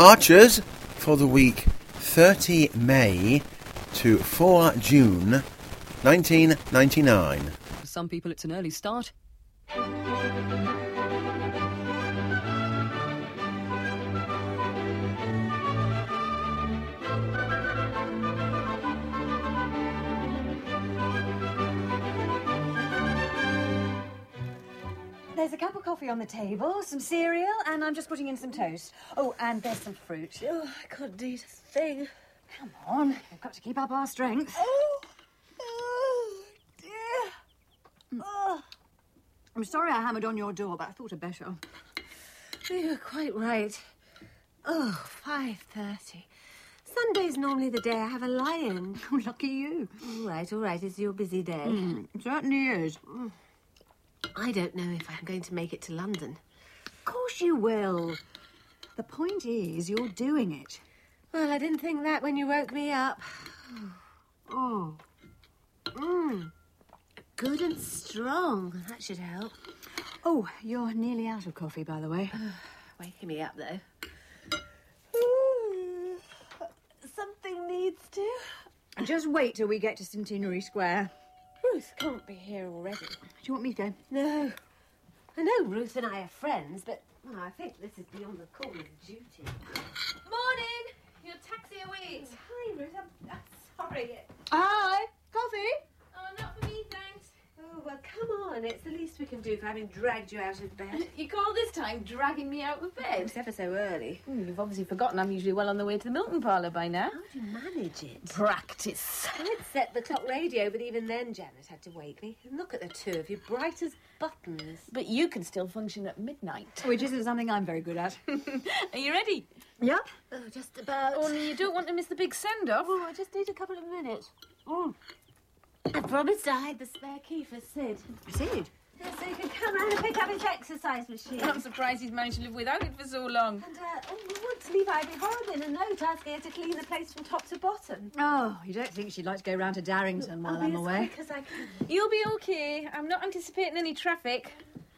Archers for the week 30 May to 4 June 1999. For some people it's an early start. There's a cup of coffee on the table, some cereal, and I'm just putting in some toast. Oh, and there's some fruit. Oh, I can't eat a thing. Come on, we've got to keep up our strength. Oh dear. Oh. I'm sorry I hammered on your door, but I thought I'd better. You're quite right. Oh, 5:30. Sunday's normally the day I have a lie-in. Oh, lucky you. All right, it's your busy day. It certainly is. I don't know if I'm going to make it to London. Of course you will. The point is, you're doing it. Well, I didn't think that when you woke me up. Oh. Good and strong. That should help. Oh, you're nearly out of coffee, by the way. Waking me up, though. Something needs to. Just wait till we get to Centenary Square. Ruth can't be here already. Do you want me to go? No. I know Ruth and I are friends, but I think this is beyond the call of duty. Morning! Your taxi awaits. Hi, Ruth. I'm sorry. Hi. Coffee? Oh, not for me, thanks. Oh, well, come on. It's the least we can do for having dragged you out of bed. You call this time dragging me out of bed? It's ever so early. You've obviously forgotten I'm usually well on the way to the Milton parlour by now. How do you manage it? Practice. I'd set the clock radio, but even then Janet had to wake me. And look at the two of you, bright as buttons. But you can still function at midnight. Which isn't something I'm very good at. Are you ready? Yep. Oh, just about. Only you don't want to miss the big send-off. Oh, I just need a couple of minutes. I promised I had the spare key for Sid. Sid? Yeah, so you can come round and pick up his exercise machine. I'm surprised he's managed to live without it for so long. And we want to leave Ivy Horrod in a note asking her to clean the place from top to bottom. Oh, you don't think she'd like to go round to Darrington while I'm away? I'll be as quick as I can. You'll be okay. I'm not anticipating any traffic.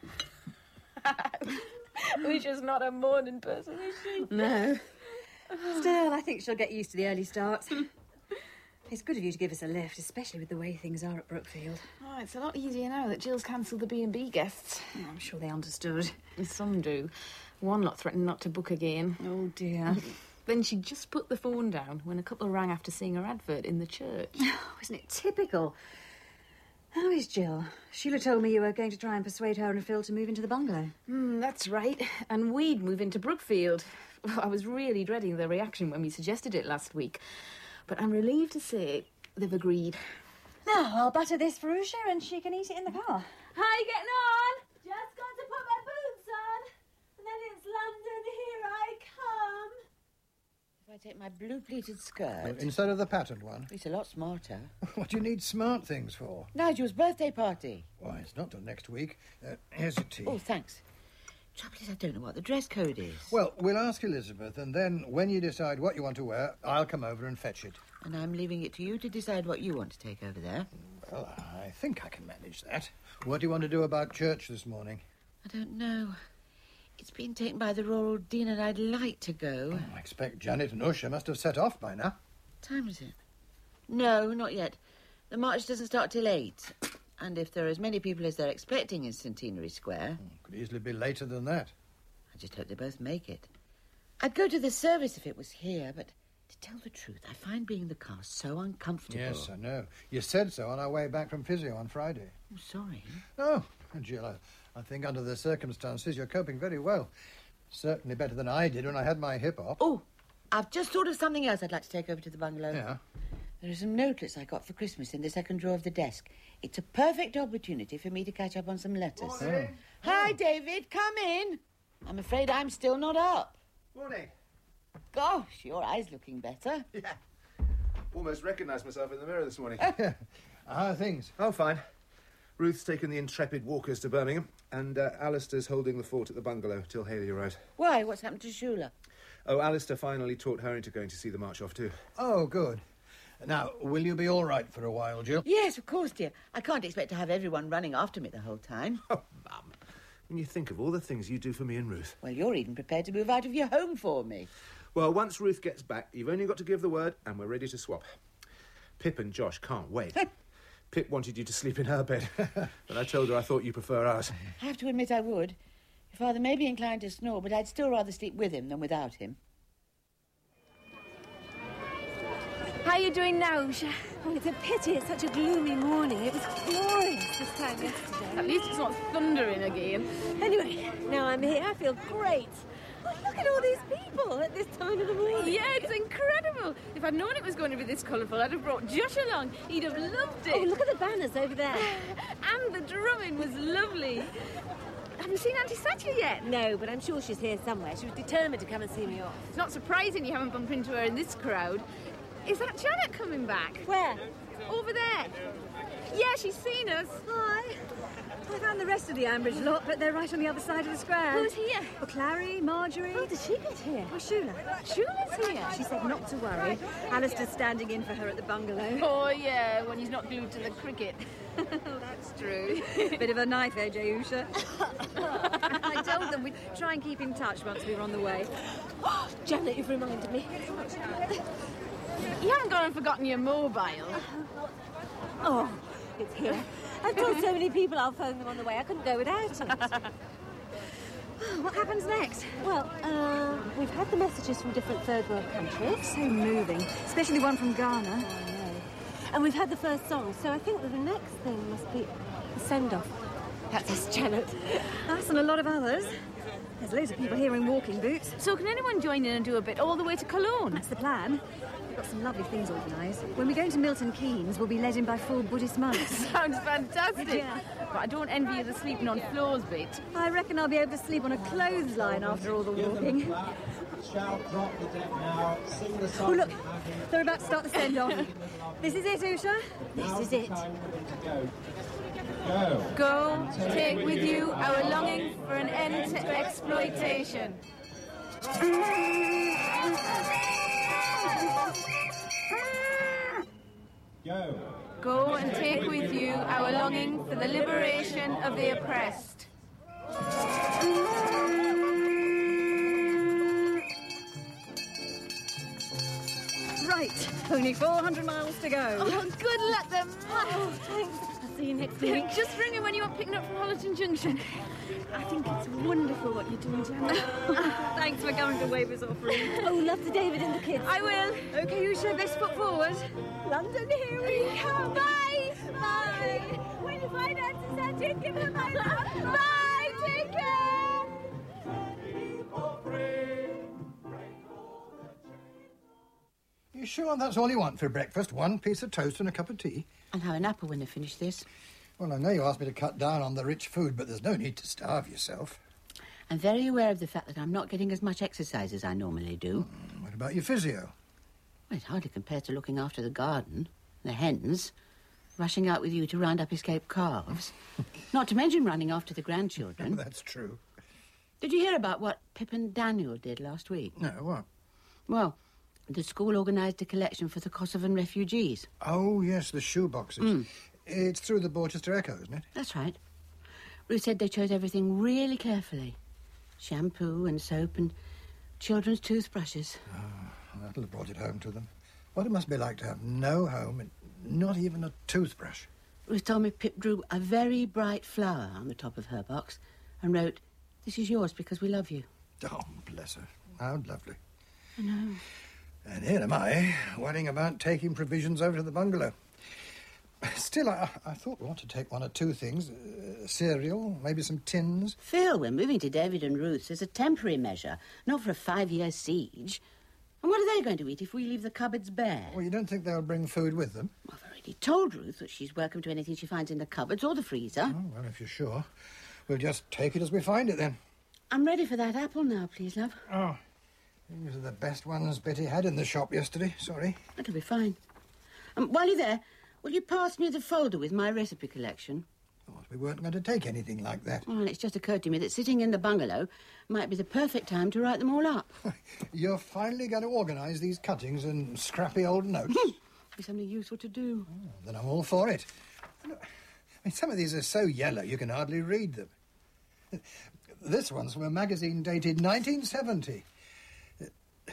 We're just not a morning person, is she? No. Still, I think she'll get used to the early starts. It's good of you to give us a lift, especially with the way things are at Brookfield. Oh, it's a lot easier now that Jill's cancelled the B&B guests. Oh, I'm sure they understood. Some do. One lot threatened not to book again. Oh, dear. Then she just put the phone down when a couple rang after seeing her advert in the church. Oh, isn't it typical? How is Jill? Sheila told me you were going to try and persuade her and Phil to move into the bungalow. That's right. And we'd move into Brookfield. I was really dreading their reaction when we suggested it last week. But I'm relieved to say they've agreed. Now, I'll butter this for Usha and she can eat it in the car. How you getting on? Just got to put my boots on. And then it's London, here I come. If I take my blue pleated skirt... Instead of the patterned one? It's a lot smarter. What do you need smart things for? Nigel's birthday party. Why, it's not till next week. Here's your tea. Oh, thanks. Trouble is, I don't know what the dress code is. Well, we'll ask Elizabeth, and then when you decide what you want to wear, I'll come over and fetch it. And I'm leaving it to you to decide what you want to take over there. Well, I think I can manage that. What do you want to do about church this morning? I don't know. It's been taken by the rural dean and I'd like to go. I expect Janet and Usha must have set off by now. What time is it? No, not yet. The march doesn't start till 8. And if there are as many people as they're expecting in Centenary Square... Could easily be later than that. I just hope they both make it. I'd go to the service if it was here, but to tell the truth, I find being in the car so uncomfortable. Yes, I know. You said so on our way back from physio on Friday. I'm sorry. Oh, Jill, I think under the circumstances you're coping very well. Certainly better than I did when I had my hip op. Oh, I've just thought of something else I'd like to take over to the bungalow. Yeah? There are some notelets I got for Christmas in the second drawer of the desk. It's a perfect opportunity for me to catch up on some letters. Oh. Hi, David. Come in. I'm afraid I'm still not up. Morning. Gosh, your eye's looking better. Yeah. Almost recognised myself in the mirror this morning. How are things? Oh, fine. Ruth's taken the intrepid walkers to Birmingham, and Alistair's holding the fort at the bungalow till Haley arrives. Why? What's happened to Shula? Oh, Alistair finally talked her into going to see the march off too. Oh, good. Now, will you be all right for a while, Jill? Yes, of course, dear. I can't expect to have everyone running after me the whole time. Oh, Mum. When you think of all the things you do for me and Ruth. Well, you're even prepared to move out of your home for me. Well, once Ruth gets back, you've only got to give the word and we're ready to swap. Pip and Josh can't wait. Pip wanted you to sleep in her bed, but I told her I thought you prefer ours. I have to admit I would. Your father may be inclined to snore, but I'd still rather sleep with him than without him. How are you doing now, Usha? Oh, it's a pity. It's such a gloomy morning. It was glorious this time yesterday. At least it's not thundering again. Anyway, now I'm here. I feel great. Oh, look at all these people at this time of the morning. Yeah, it's incredible. If I'd known it was going to be this colourful, I'd have brought Josh along. He'd have loved it. Oh, look at the banners over there. And the drumming was lovely. Have you seen Auntie Satya yet? No, but I'm sure she's here somewhere. She was determined to come and see me off. It's not surprising you haven't bumped into her in this crowd. Is that Janet coming back? Where? Over there. Yeah, she's seen us. Hi. I found the rest of the Ambridge lot, but they're right on the other side of the square. Who's here? Well, Clary, Marjorie. How did she get here? Oh, Shula. Shula's here. She said not to worry. Alistair's standing in for her at the bungalow. Oh, yeah, when he's not glued to the cricket. That's true. Bit of a knife edge, Usha. I told them we'd try and keep in touch once we were on the way. Oh, Janet, you've reminded me. You haven't gone and forgotten your mobile. Oh, it's here. I've told so many people I'll phone them on the way. I couldn't go without it. What happens next? Well, we've had the messages from different third world countries. So moving, especially one from Ghana. I know. And we've had the first song, so I think that the next thing must be the send-off. That's us, Janet. Us and a lot of others. There's loads of people here in walking boots. So can anyone join in and do a bit all the way to Cologne? That's the plan. We've got some lovely things organised. When we go into Milton Keynes, we'll be led in by 4 Buddhist monks. Sounds fantastic. Yeah. But I don't envy you the sleeping on floors bit. I reckon I'll be able to sleep on a clothesline after all the walking. Oh, look, they're about to start the send-off. This is it, Usha? This is it. Go, take with you our longing for an end to exploitation. Go and take with you our longing for the liberation of the oppressed. Right, only 400 miles to go. Oh, good luck then. Oh, thanks. I'll see you next week. Just ring me when you want picking up from Hollerton Junction. I think it's wonderful what you're doing, Janet. Thanks for coming to wave us off, Ruth. Oh, love to David and the kids. I will. OK, Usha, best foot forward. London, here we come. Bye. Bye. When you find Auntie Satya, give her my love. Bye. Take care. You sure that's all you want for breakfast? One piece of toast and a cup of tea? And have an apple when I finish this. Well, I know you asked me to cut down on the rich food, but there's no need to starve yourself. I'm very aware of the fact that I'm not getting as much exercise as I normally do. What about your physio? Well, it hardly compares to looking after the garden, the hens, rushing out with you to round up escaped calves. Not to mention running after the grandchildren. That's true. Did you hear about what Pip and Daniel did last week? No, what? Well, the school organised a collection for the Kosovan refugees. Oh, yes, the shoe boxes. It's through the Borchester Echo, isn't it? That's right. Ruth said they chose everything really carefully. Shampoo and soap and children's toothbrushes. Oh, that'll have brought it home to them. What it must be like to have no home and not even a toothbrush. Ruth told me Pip drew a very bright flower on the top of her box and wrote, "This is yours because we love you." Oh, bless her. How lovely. I know. And here am I, worrying about taking provisions over to the bungalow. Still, I thought we ought to take 1 or 2 things. Cereal, maybe some tins. Phil, we're moving to David and Ruth's as a temporary measure, not for a 5-year siege. And what are they going to eat if we leave the cupboards bare? Well, you don't think they'll bring food with them? I've already told Ruth that she's welcome to anything she finds in the cupboards or the freezer. Oh, well, if you're sure. We'll just take it as we find it, then. I'm ready for that apple now, please, love. Oh, these are the best ones Betty had in the shop yesterday. Sorry. That'll be fine. While you're there, will you pass me the folder with my recipe collection? Oh, we weren't going to take anything like that. Well, it's just occurred to me that sitting in the bungalow might be the perfect time to write them all up. You're finally going to organise these cuttings and scrappy old notes? Be something useful to do. Oh, then I'm all for it. I mean, some of these are so yellow you can hardly read them. This one's from a magazine dated 1970.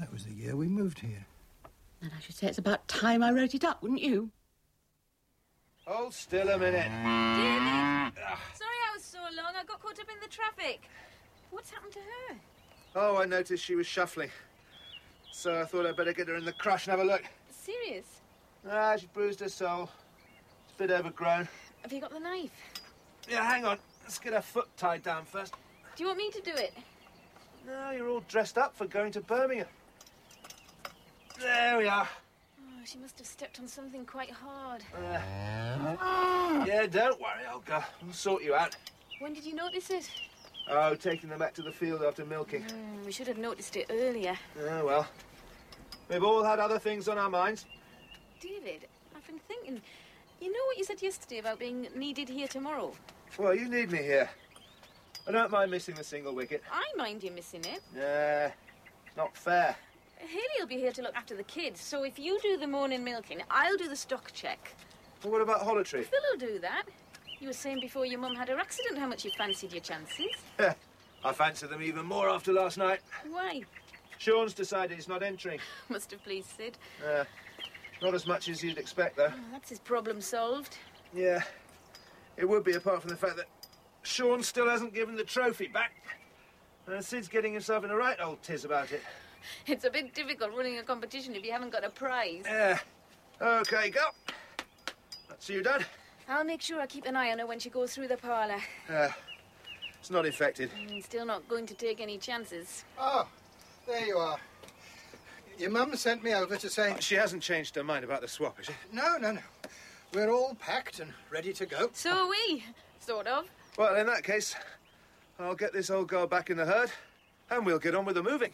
That was the year we moved here. And I should say it's about time I wrote it up, wouldn't you? Hold still a minute. David! Sorry I was so long. I got caught up in the traffic. What's happened to her? Oh, I noticed she was shuffling. So I thought I'd better get her in the crush and have a look. Serious? Ah, she bruised her soul. It's a bit overgrown. Have you got the knife? Yeah, hang on. Let's get her foot tied down first. Do you want me to do it? No, you're all dressed up for going to Birmingham. There we are. Oh, she must have stepped on something quite hard. Yeah, don't worry, old girl. We'll sort you out. When did you notice it? Oh, taking them back to the field after milking. We should have noticed it earlier. Oh, well. We've all had other things on our minds. David, I've been thinking... You know what you said yesterday about being needed here tomorrow? Well, you need me here. I don't mind missing the single wicket. I mind you missing it. It's not fair. Haley will be here to look after the kids, so if you do the morning milking, I'll do the stock check. Well, what about Hollotree? Phil will do that. You were saying before your mum had her accident how much you fancied your chances. I fancy them even more after last night. Why? Sean's decided he's not entering. Must have pleased Sid. Not as much as you'd expect, though. Oh, that's his problem solved. Yeah, it would be, apart from the fact that Sean still hasn't given the trophy back. And Sid's getting himself in a right old tiz about it. It's a bit difficult running a competition if you haven't got a prize. OK, go. That's you done. I'll make sure I keep an eye on her when she goes through the parlour. It's not infected. Still not going to take any chances. Oh, there you are. Your mum sent me over to say... She hasn't changed her mind about the swap, has she? No. We're all packed and ready to go. So are we, sort of. Well, in that case, I'll get this old girl back in the herd and we'll get on with the moving.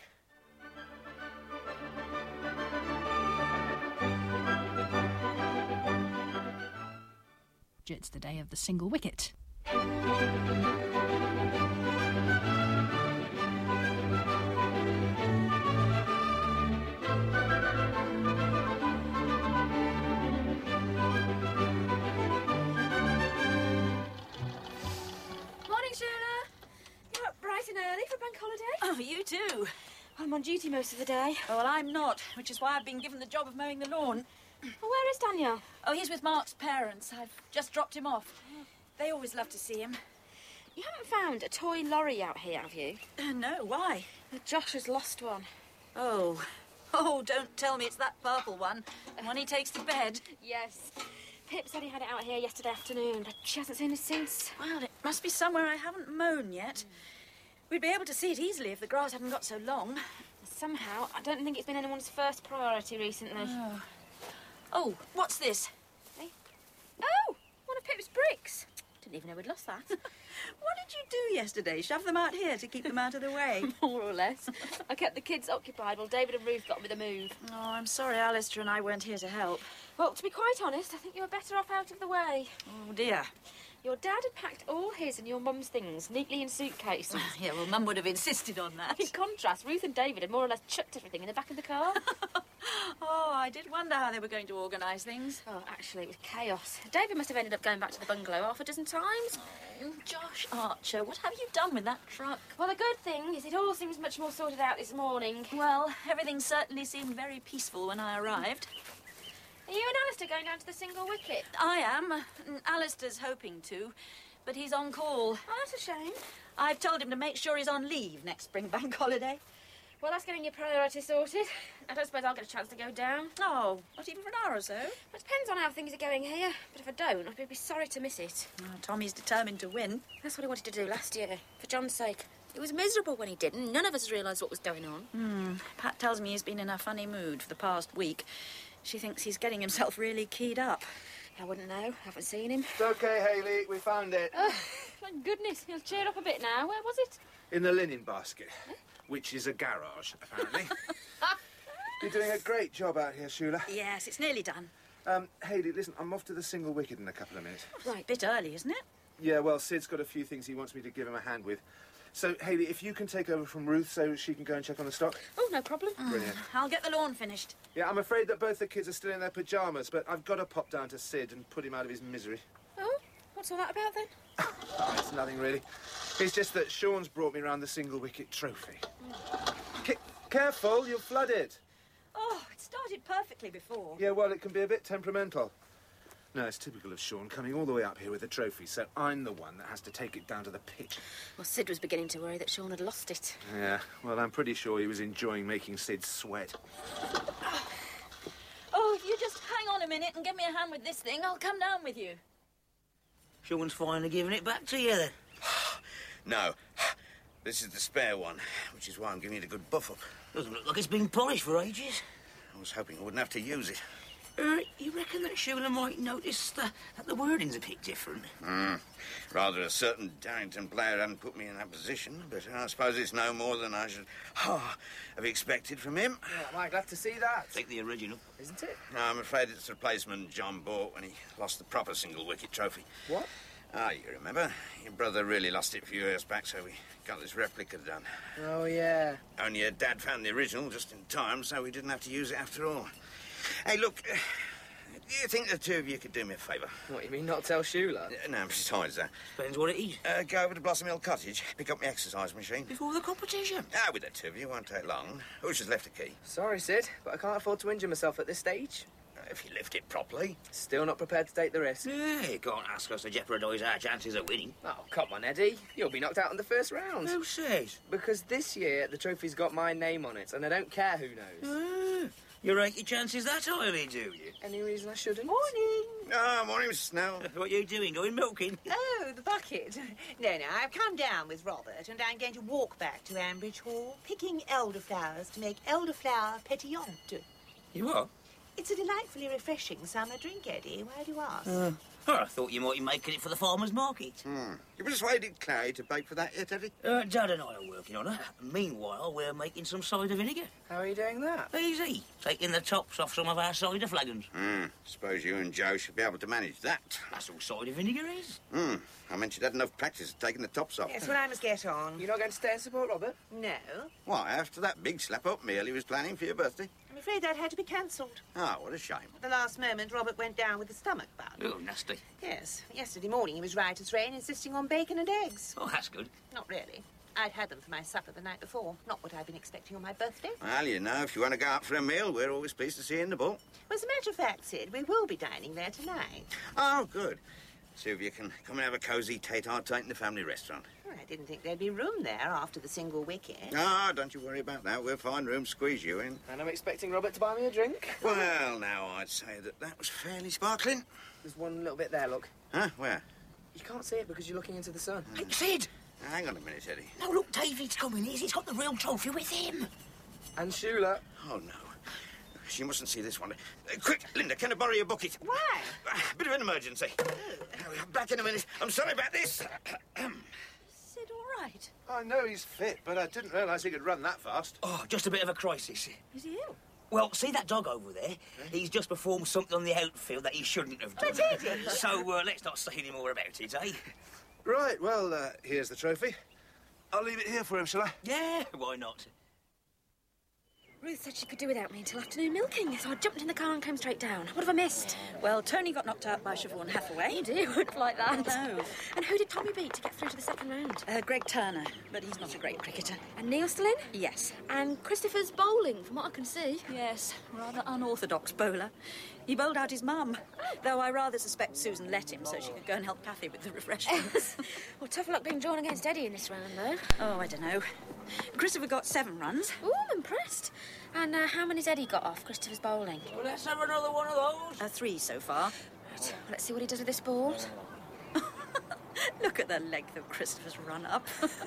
It's the day of the single wicket. Morning, Shona. You're up bright and early for bank holiday? Oh, you too. I'm on duty most of the day. Oh, well, I'm not, which is why I've been given the job of mowing the lawn. Well, where is Daniel? Oh, he's with Mark's parents. I've just dropped him off. They always love to see him. You haven't found a toy lorry out here, have you? No, why? Josh has lost one. Oh, don't tell me it's that purple one. The one he takes to bed. Yes. Pip said he had it out here yesterday afternoon, but she hasn't seen it since. Well, it must be somewhere I haven't mown yet. We'd be able to see it easily if the grass hadn't got so long. Somehow, I don't think it's been anyone's first priority recently. Oh, what's this? Oh, one of Pip's bricks. Didn't even know we'd lost that. What did you do yesterday? Shove them out here to keep them out of the way? More or less. I kept the kids occupied while David and Ruth got on with the move. Oh, I'm sorry Alistair and I weren't here to help. Well, to be quite honest, I think you were better off out of the way. Oh, dear. Your dad had packed all his and your mum's things neatly in suitcases. Yeah, well, Mum would have insisted on that. In contrast, Ruth and David had more or less chucked everything in the back of the car. Oh, I did wonder how they were going to organise things. Oh, actually, it was chaos. David must have ended up going back to the bungalow half a dozen times. Oh, Josh Archer, what have you done with that truck? Well, the good thing is it all seems much more sorted out this morning. Well, everything certainly seemed very peaceful when I arrived. Are you and Alistair going down to the single wicket? I am. Alistair's hoping to, but he's on call. Oh, that's a shame. I've told him to make sure he's on leave next spring bank holiday. Well, that's getting your priority sorted. I don't suppose I'll get a chance to go down. Oh, not even for an hour or so? It depends on how things are going here. But if I don't, I'd be sorry to miss it. Oh, Tommy's determined to win. That's what he wanted to do last year, for John's sake. It was miserable when he didn't. None of us realised what was going on. Pat tells me he's been in a funny mood for the past week. She thinks he's getting himself really keyed up. I wouldn't know. Haven't seen him. It's OK, Hayley. We found it. Oh, thank goodness. He'll cheer up a bit now. Where was it? In the linen basket, which is a garage, apparently. You're doing a great job out here, Shula. Yes, it's nearly done. Hayley, listen, I'm off to the single wicket in a couple of minutes. Right, a bit early, isn't it? Yeah, well, Sid's got a few things he wants me to give him a hand with. So, Hayley, if you can take over from Ruth so she can go and check on the stock. Oh, no problem. Brilliant. I'll get the lawn finished. Yeah, I'm afraid that both the kids are still in their pyjamas, but I've got to pop down to Sid and put him out of his misery. Oh, what's all that about then? Oh, it's nothing really. It's just that Sean's brought me round the single wicket trophy. Careful, you'll flood it. Oh, it started perfectly before. Yeah, well, it can be a bit temperamental. No, it's typical of Sean coming all the way up here with a trophy, so I'm the one that has to take it down to the pit. Well, Sid was beginning to worry that Sean had lost it. Yeah, well, I'm pretty sure he was enjoying making Sid sweat. Oh, if you just hang on a minute and give me a hand with this thing, I'll come down with you. Sean's finally giving it back to you, then? No. This is the spare one, which is why I'm giving it a good buff up. Doesn't look like it's been polished for ages. I was hoping I wouldn't have to use it. You reckon that Shula might notice that the wording's a bit different? Rather a certain Darrington player hadn't put me in that position, but I suppose it's no more than I should have expected from him. Well, I'm glad to see that. Take the original. Isn't it? No, I'm afraid it's the replacement John bought when he lost the proper single-wicket trophy. What? Ah, you remember? Your brother really lost it a few years back, so we got this replica done. Oh, yeah. Only your dad found the original just in time, so we didn't have to use it after all. Hey, look, do you think the two of you could do me a favour? What, you mean not tell Shula? No, besides that. Depends what it is. Go over to Blossom Hill Cottage, pick up my exercise machine. Before the competition? Ah, with the two of you, won't take long. Who's just left a key? Sorry, Sid, but I can't afford to injure myself at this stage. If you lift it properly. Still not prepared to take the risk. Yeah, you can't ask us to jeopardise our chances of winning. Oh, come on, Eddie. You'll be knocked out in the first round. Who says? Because this year, the trophy's got my name on it, and I don't care who knows. You rate your chances that highly, do you? Any reason I shouldn't? Morning. Ah, morning, Mrs. Snell. What are you doing? Going milking? Oh, the bucket. No, I've come down with Robert and I'm going to walk back to Ambridge Hall, picking elderflowers to make elderflower pétillante. You what? It's a delightfully refreshing summer drink, Eddie. Why do you ask? I thought you might be making it for the farmer's market. You persuaded Clay to bake for that yet, Eddie? Dad and I are working on it. Meanwhile, we're making some cider vinegar. How are you doing that? Easy. Taking the tops off some of our cider flagons. Suppose you and Joe should be able to manage that. That's all cider vinegar is. I meant you'd had enough practice at taking the tops off. Yes, well, I must get on. You're not going to stay and support Robert? No. Why, after that big slap-up meal he was planning for your birthday? I'm afraid that had to be cancelled. Ah, what a shame. At the last moment, Robert went down with a stomach bug. Oh, nasty. Yes. Yesterday morning he was right as rain, insisting on bacon and eggs. Oh, that's good. Not really. I'd had them for my supper the night before. Not what I'd been expecting on my birthday. Well, you know, if you want to go out for a meal, we're always pleased to see you in the ball. Well, as a matter of fact, Sid, we will be dining there tonight. Oh, good. See if you can come and have a cosy tete-a-tete in the family restaurant. Oh, I didn't think there'd be room there after the single wicket. Ah, don't you worry about that. We'll find room to squeeze you in. And I'm expecting Robert to buy me a drink. Well, now, I'd say that was fairly sparkling. There's one little bit there, look. Huh? Where? You can't see it because you're looking into the sun. Hey, Sid! Hang on a minute, Eddie. No, look, David's coming. He's got the real trophy with him. And Shula. Oh, no. She mustn't see this one. Quick, Linda, can I borrow your bucket? Why? Bit of an emergency. Back in a minute. I'm sorry about this. Sid, all right? I know he's fit, but I didn't realise he could run that fast. Oh, just a bit of a crisis. Is he ill? Well, see that dog over there? He's just performed something on the outfield that he shouldn't have done. But did he? So let's not say any more about it, eh? Right, well, here's the trophy. I'll leave it here for him, shall I? Yeah, why not? Ruth said she could do without me until afternoon milking, so I jumped in the car and came straight down. What have I missed? Well, Tony got knocked out by Siobhan Hathaway. You do, wouldn't like that. No. And who did Tommy beat to get through to the second round? Greg Turner, but he's not a great cricketer. And Neil still in? Yes. And Christopher's bowling, from what I can see. Yes, rather unorthodox bowler. He bowled out his mum, though I rather suspect Susan let him so she could go and help Kathy with the refreshments. Well, tough luck being drawn against Eddie in this round, though. Oh, I don't know. Christopher got 7 runs. Ooh, I'm impressed. And how many's Eddie got off Christopher's bowling? Well, let's have another one of those. 3 so far. Right, well, let's see what he does with this ball. Look at the length of Christopher's run-up.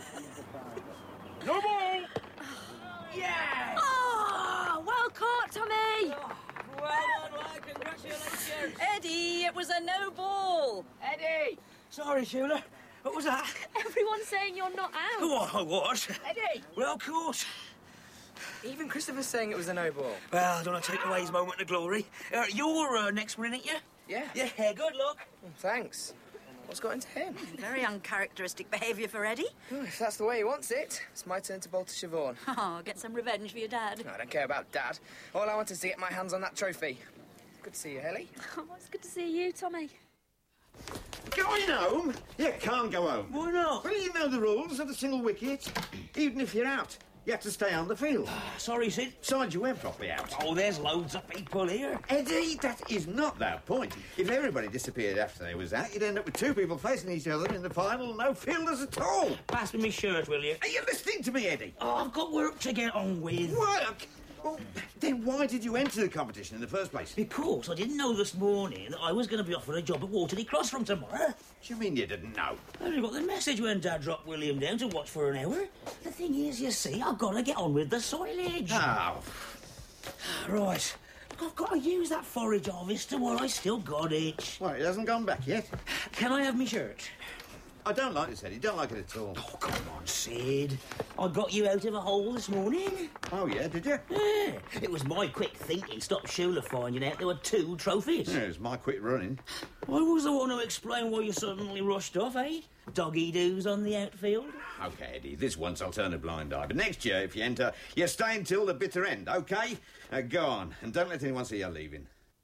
No ball! Yeah! Oh, well caught, Tommy! Well done, lad. Congratulations. Eddie, it was a no ball. Eddie! Sorry, Shula. What was that? Everyone's saying you're not out. Oh, I was. Eddie! Well, of course. Even Christopher's saying it was a no ball. Well, I don't want to take away his moment of glory. You're next one, ain't you? Yeah. Yeah, good luck. Thanks. What's got into him? Very uncharacteristic behaviour for Eddie. Oh, if that's the way he wants it, it's my turn to bowl to Siobhan. Oh, get some revenge for your dad. No, I don't care about Dad. All I want is to get my hands on that trophy. Good to see you, Ellie. Oh, it's good to see you, Tommy. Going home? You can't go home. Why not? Well, you know the rules of the single wicket. Even if you're out, You have to stay on the field. Sorry, Sid. Besides, you weren't properly out. Oh, there's loads of people here. Eddie, that is not that point. If everybody disappeared after they was out, you'd end up with two people facing each other in the final, no fielders at all. Pass me my shirt, will you? Are you listening to me, Eddie? Oh, I've got work to get on with. What? Well, then why did you enter the competition in the first place? Because I didn't know this morning that I was going to be offered a job at Waterley Cross from tomorrow. What do you mean you didn't know? I only got the message when Dad dropped William down to watch for an hour. The thing is, you see, I've got to get on with the silage. Oh. Right. I've got to use that forage harvester while I still got it. Well, it hasn't gone back yet. Can I have my shirt? I don't like this, Eddie. Don't like it at all. Oh, come on, Sid. I got you out of a hole this morning. Oh, yeah, did you? Yeah. It was my quick thinking stopped Shula finding out there were 2 trophies. Yeah, it was my quick running. I was the one who explained why you suddenly rushed off, eh? Doggy-doos on the outfield. OK, Eddie, this once I'll turn a blind eye. But next year, if you enter, you stay until the bitter end, OK? Go on, and don't let anyone see you leaving.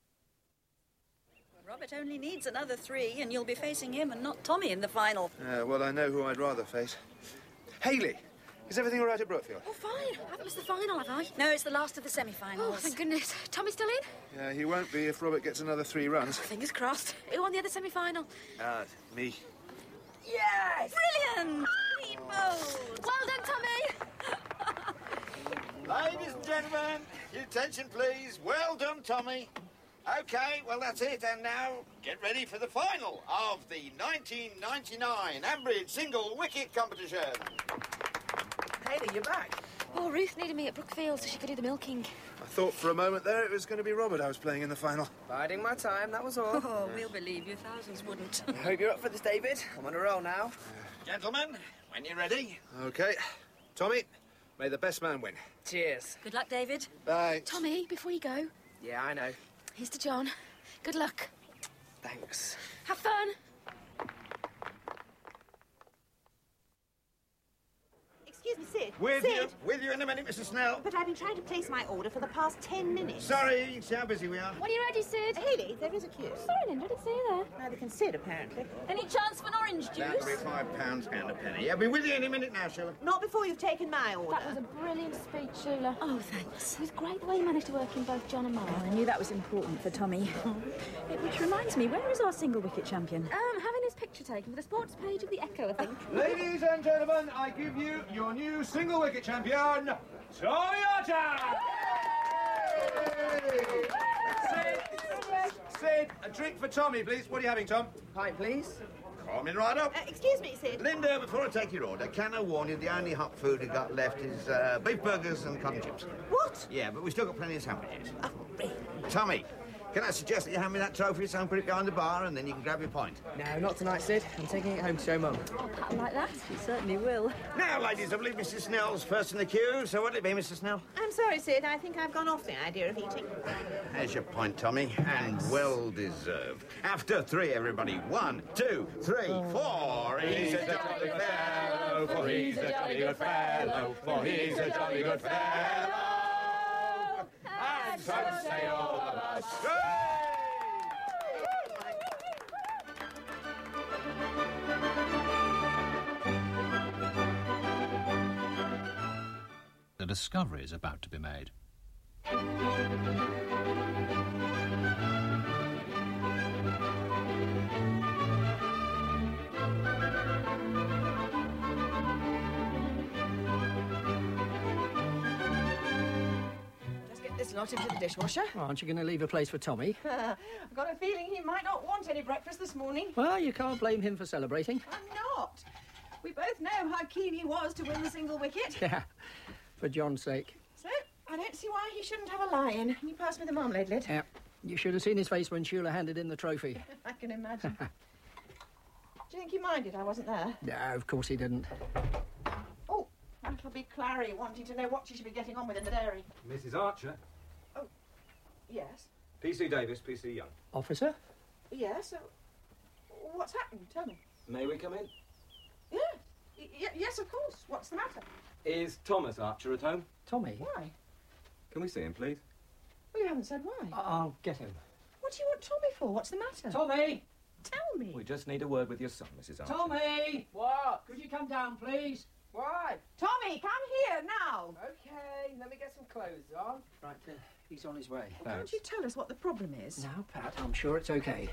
Robert only needs another 3, and you'll be facing him and not Tommy in the final. Well, I know who I'd rather face. Hayley, is everything all right at Brookfield? Oh, fine. I haven't missed the final, have I? No, it's the last of the semi-finals. Oh, thank goodness. Tommy's still in? Yeah, he won't be if Robert gets another 3 runs. Fingers crossed. Who won the other semi-final? Me. Yes! Brilliant! He bowled. Well done, Tommy! Ladies and gentlemen, your attention, please. Well done, Tommy. OK, well, that's it. And now, get ready for the final of the 1999 Ambridge Single Wicket Competition. Hayley, you're back. Oh, Ruth needed me at Brookfield so she could do the milking. I thought for a moment there it was going to be Robert I was playing in the final. Biding my time, that was all. Oh, we'll believe you. Thousands wouldn't. I hope you're up for this, David. I'm on a roll now. Gentlemen, when you're ready. OK. Tommy, may the best man win. Cheers. Good luck, David. Bye. Tommy, before you go, Yeah, I know. here's to John. Good luck. Thanks. Have fun. Excuse me, Sid. With you in a minute, Mrs. Snell. But I've been trying to place my order for the past 10 minutes. Sorry, you see how busy we are. When are you ready, Sid? Hayley, there is a queue. Sorry, Linda, I didn't see you there. Neither can Sid, apparently. Any chance for an orange That'll juice? be £5 and a penny. I'll be with you any minute now, Sheila. Not before you've taken my order. That was a brilliant speech, Sheila. Oh, thanks. It was great the way you managed to work in both John and Mark. I knew that was important for Tommy. Which reminds me, where is our single wicket champion? Having his picture taken for the sports page of the Echo, I think. Ladies and gentlemen, I give you your new single wicket champion, Tommy Archer! Sid, a drink for Tommy, please. What are you having, Tom? Pint, please. Coming right up. Excuse me, Sid. Linda, before I take your order, can I warn you the only hot food we got left is beef burgers and cotton chips? What? Yeah, but we've still got plenty of sandwiches. Tommy, can I suggest that you hand me that trophy so I can put it behind the bar and then you can grab your pint? No, not tonight, Sid. I'm taking it home to show Mum. Pattern like that? You certainly will. Now, ladies, I believe Mrs. Snell's first in the queue, so what'll it be, Mrs. Snell? I'm sorry, Sid. I think I've gone off the idea of eating. There's your pint, Tommy, and well deserved. After 3, everybody. 1, 2, 3, 4. He's a jolly good fellow, for he's a jolly good fellow, for he's a jolly good fellow. And so say all of us. The discovery is about to be made. Just get this lot into the dishwasher. Aren't you going to leave a place for Tommy? I've got a feeling he might not want any breakfast this morning. Well, you can't blame him for celebrating. I'm not. We both know how keen he was to win the single wicket. Yeah, for John's sake. So, I don't see why he shouldn't have a lion. Can you pass me the marmalade lid? Yeah, you should have seen his face when Shula handed in the trophy. I can imagine. Do you think he minded I wasn't there? No, of course he didn't. Oh, that'll be Clary wanting to know what she should be getting on with in the dairy. Mrs. Archer. Yes. PC Davis, PC Young. Officer? Yes. So, what's happened? Tell me. May we come in? Yes, of course. What's the matter? Is Thomas Archer at home? Tommy? Why? Can we see him, please? Well, you haven't said why. I'll get him. What do you want Tommy for? What's the matter? Tommy! Tell me. We just need a word with your son, Mrs. Archer. Tommy! What? Could you come down, please? Why? Tommy, come here now. Okay, let me get some clothes on. Right, he's on his way. Can't you tell us what the problem is? Now, Pat, I'm sure it's okay.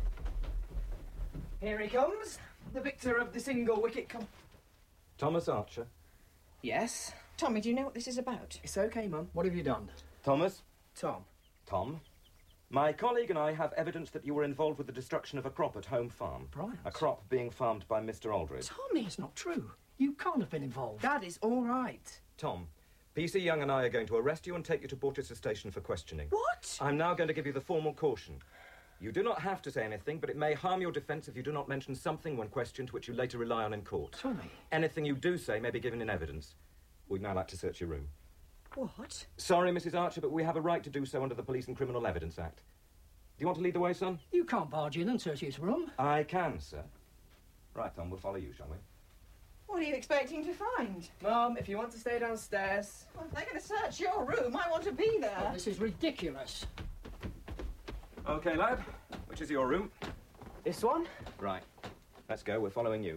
Here he comes, the victor of the single wicket Thomas Archer. Yes? Tommy, do you know what this is about? It's okay, Mum. What have you done? Thomas? Tom. Tom? My colleague and I have evidence that you were involved with the destruction of a crop at Home Farm. Bryant? A crop being farmed by Mr. Aldridge. Tommy, it's not true. You can't have been involved. That is all right. Tom, PC Young and I are going to arrest you and take you to Porchester Station for questioning. What? I'm now going to give you the formal caution. You do not have to say anything, but it may harm your defence if you do not mention something when questioned which you later rely on in court. Tommy. Anything you do say may be given in evidence. We'd now like to search your room. What? Sorry, Mrs. Archer, but we have a right to do so under the Police and Criminal Evidence Act. Do you want to lead the way, son? You can't barge in and search his room. I can, sir. Right, Tom, we'll follow you, shall we? What are you expecting to find? Mum, if you want to stay downstairs. Well, if they're going to search your room, I want to be there. Oh, this is ridiculous. OK, lad. Which is your room? This one? Right. Let's go. We're following you.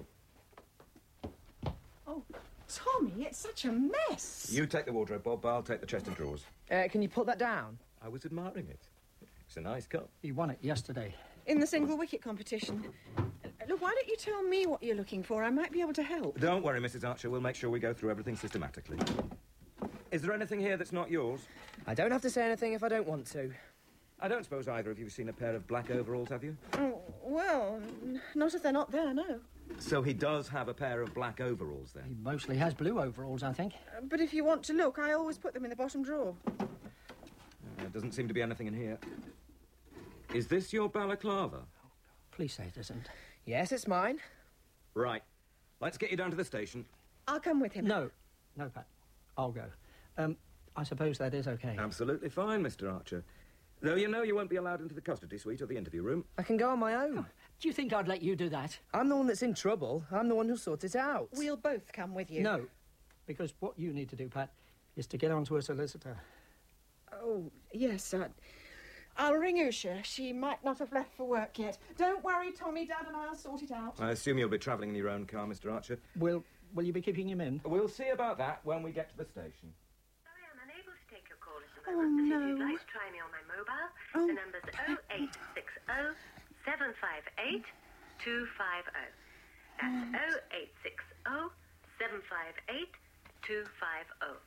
Oh, Tommy, it's such a mess. You take the wardrobe, Bob. I'll take the chest of drawers. Can you put that down? I was admiring it. It's a nice cup. He won it yesterday. In the single wicket competition. Look, why don't you tell me what you're looking for? I might be able to help. Don't worry, Mrs. Archer. We'll make sure we go through everything systematically. Is there anything here that's not yours? I don't have to say anything if I don't want to. I don't suppose either of you have seen a pair of black overalls, have you? Oh, well, not if they're not there, no. So he does have a pair of black overalls, then? He mostly has blue overalls, I think. But if you want to look, I always put them in the bottom drawer. There doesn't seem to be anything in here. Is this your balaclava? Please say it isn't. Yes, it's mine. Right. Let's get you down to the station. I'll come with him. No, Pat. I'll go. I suppose that is okay. Absolutely fine, Mr. Archer. Though you know you won't be allowed into the custody suite or the interview room. I can go on my own. Do you think I'd let you do that? I'm the one that's in trouble. I'm the one who sorts it out. We'll both come with you. No, because what you need to do, Pat, is to get onto a solicitor. Oh, yes, I'll ring Usha. She might not have left for work yet. Don't worry, Tommy, Dad and I'll sort it out. I assume you'll be travelling in your own car, Mr. Archer. Will you be keeping him in? We'll see about that when we get to the station. Sorry, I'm unable to take your call at the moment, but if you'd like to try me on my mobile, the number's 0860 758 250. That's 0860 758 250.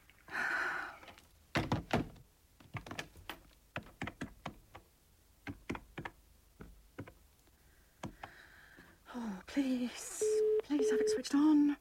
Oh, please. Please have it switched on.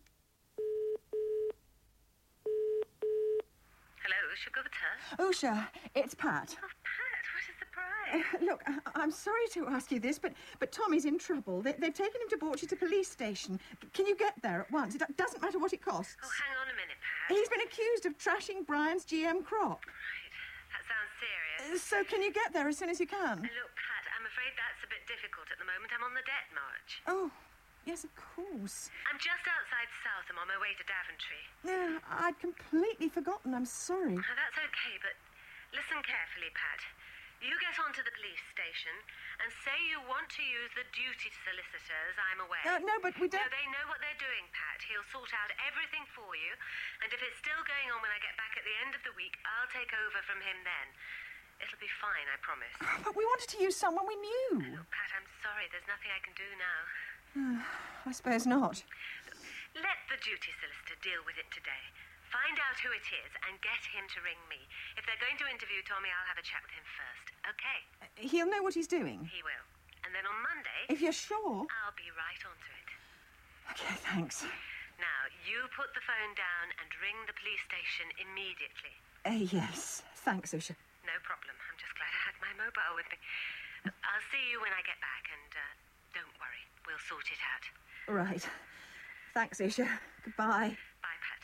Hello, Usha Gupta. Usha, it's Pat. Oh, Pat, what a surprise. Look, I'm sorry to ask you this, but Tommy's in trouble. They've taken him to Porchester Police Station. Can you get there at once? It doesn't matter what it costs. Oh, hang on a minute, Pat. He's been accused of trashing Brian's GM crop. Right, that sounds serious. So can you get there as soon as you can? Look, Pat, I'm afraid that's a bit difficult at the moment. I'm on the debt march. Oh, yes, of course. I'm just outside Southam on my way to Daventry. Yeah, I'd completely forgotten. I'm sorry. Oh, that's okay, but listen carefully, Pat. You get onto the police station and say you want to use the duty solicitors, I'm aware. No, but we don't... No, they know what they're doing, Pat. He'll sort out everything for you, and if it's still going on when I get back at the end of the week, I'll take over from him then. It'll be fine, I promise. But we wanted to use someone we knew. Look, Pat, I'm sorry. There's nothing I can do now. I suppose not. Let the duty solicitor deal with it today. Find out who it is and get him to ring me. If they're going to interview Tommy, I'll have a chat with him first. Okay? He'll know what he's doing. He will. And then on Monday... If you're sure. I'll be right onto it. Okay, thanks. Now, you put the phone down and ring the police station immediately. Yes. Thanks, Usha. No problem. I'm just glad I had my mobile with me. I'll see you when I get back, and don't worry. We'll sort it out. Right. Thanks, Usha. Goodbye. Bye, Pat.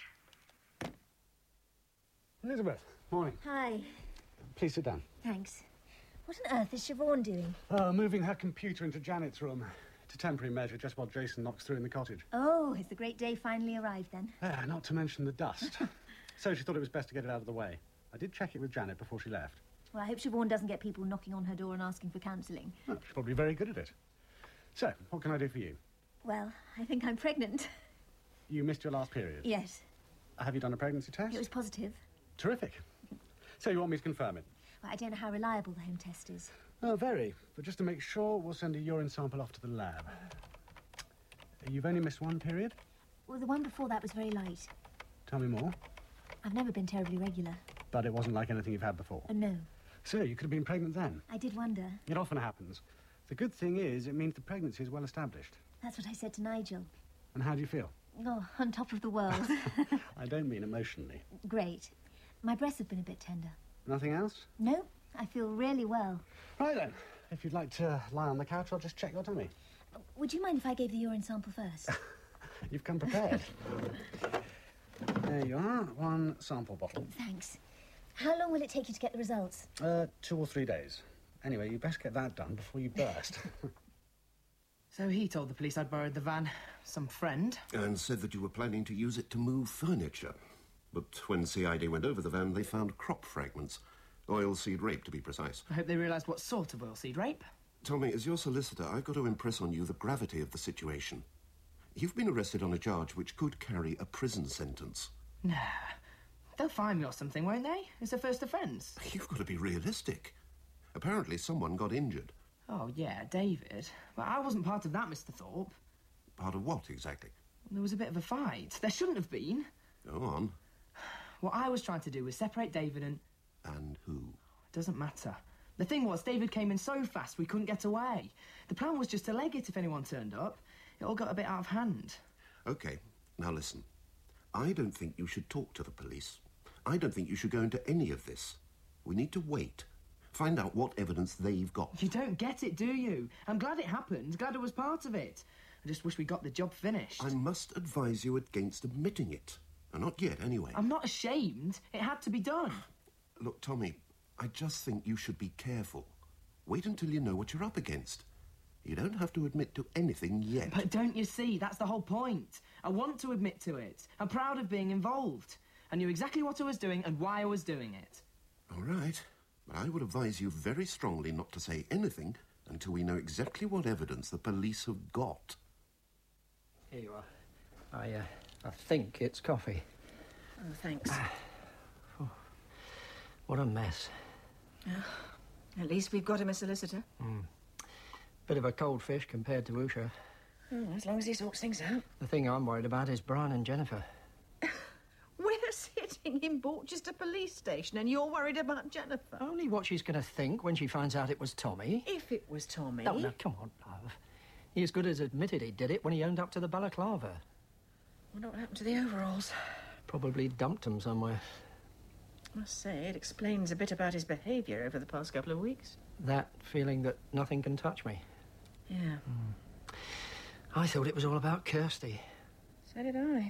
Elizabeth, morning. Hi. Please sit down. Thanks. What on earth is Siobhan doing? Moving her computer into Janet's room. It's a temporary measure, just while Jason knocks through in the cottage. Oh, has the great day finally arrived then? Not to mention the dust. So she thought it was best to get it out of the way. I did check it with Janet before she left. Well, I hope Siobhan doesn't get people knocking on her door and asking for counselling. Well, she's probably very good at it. So, what can I do for you? Well, I think I'm pregnant. You missed your last period? Yes. Have you done a pregnancy test? It was positive. Terrific. So you want me to confirm it? Well, I don't know how reliable the home test is. Oh, very. But just to make sure, we'll send a urine sample off to the lab. You've only missed one period? Well, the one before that was very light. Tell me more. I've never been terribly regular. But it wasn't like anything you've had before? No. So you could have been pregnant then? I did wonder. It often happens. The good thing is, it means the pregnancy is well established. That's what I said to Nigel. And how do you feel? Oh, on top of the world. I don't mean emotionally. Great. My breasts have been a bit tender. Nothing else? No, I feel really well. Right then. If you'd like to lie on the couch, I'll just check your tummy. Would you mind if I gave the urine sample first? You've come prepared. There you are, one sample bottle. Thanks. How long will it take you to get the results? 2 or 3 days. Anyway, you best get that done before you burst. So he told the police I'd borrowed the van. Some friend. And said that you were planning to use it to move furniture. But when CID went over the van, they found crop fragments. Oilseed rape, to be precise. I hope they realised what sort of oilseed rape. Tommy, as your solicitor, I've got to impress on you the gravity of the situation. You've been arrested on a charge which could carry a prison sentence. Nah. They'll fine me or something, won't they? It's a first offence. You've got to be realistic. Apparently someone got injured. Oh, yeah, David. But I wasn't part of that, Mr. Thorpe. Part of what, exactly? There was a bit of a fight. There shouldn't have been. Go on. What I was trying to do was separate David and... And who? It doesn't matter. The thing was, David came in so fast we couldn't get away. The plan was just to leg it if anyone turned up. It all got a bit out of hand. OK, now listen. I don't think you should talk to the police. I don't think you should go into any of this. We need to wait. Find out what evidence they've got. You don't get it, do you? I'm glad it happened. Glad I was part of it. I just wish we got the job finished. I must advise you against admitting it. Not yet, anyway. I'm not ashamed. It had to be done. Look, Tommy, I just think you should be careful. Wait until you know what you're up against. You don't have to admit to anything yet. But don't you see? That's the whole point. I want to admit to it. I'm proud of being involved. I knew exactly what I was doing and why I was doing it. All right. But I would advise you very strongly not to say anything until we know exactly what evidence the police have got. Here you are. I think it's coffee. Oh, thanks. What a mess. At least we've got him a solicitor. Bit of a cold fish compared to Usha. Oh, as long as he sorts things out. The thing I'm worried about is Brian and Jennifer. We're sitting in Borchester Police Station and you're worried about Jennifer. Only what she's going to think when she finds out it was Tommy. If it was Tommy... No, come on, love. He as good as admitted he did it when he owned up to the balaclava. Wonder what happened to the overalls. Probably dumped them somewhere. I must say, it explains a bit about his behaviour over the past couple of weeks. That feeling that nothing can touch me. Yeah. I thought it was all about Kirsty. So did I.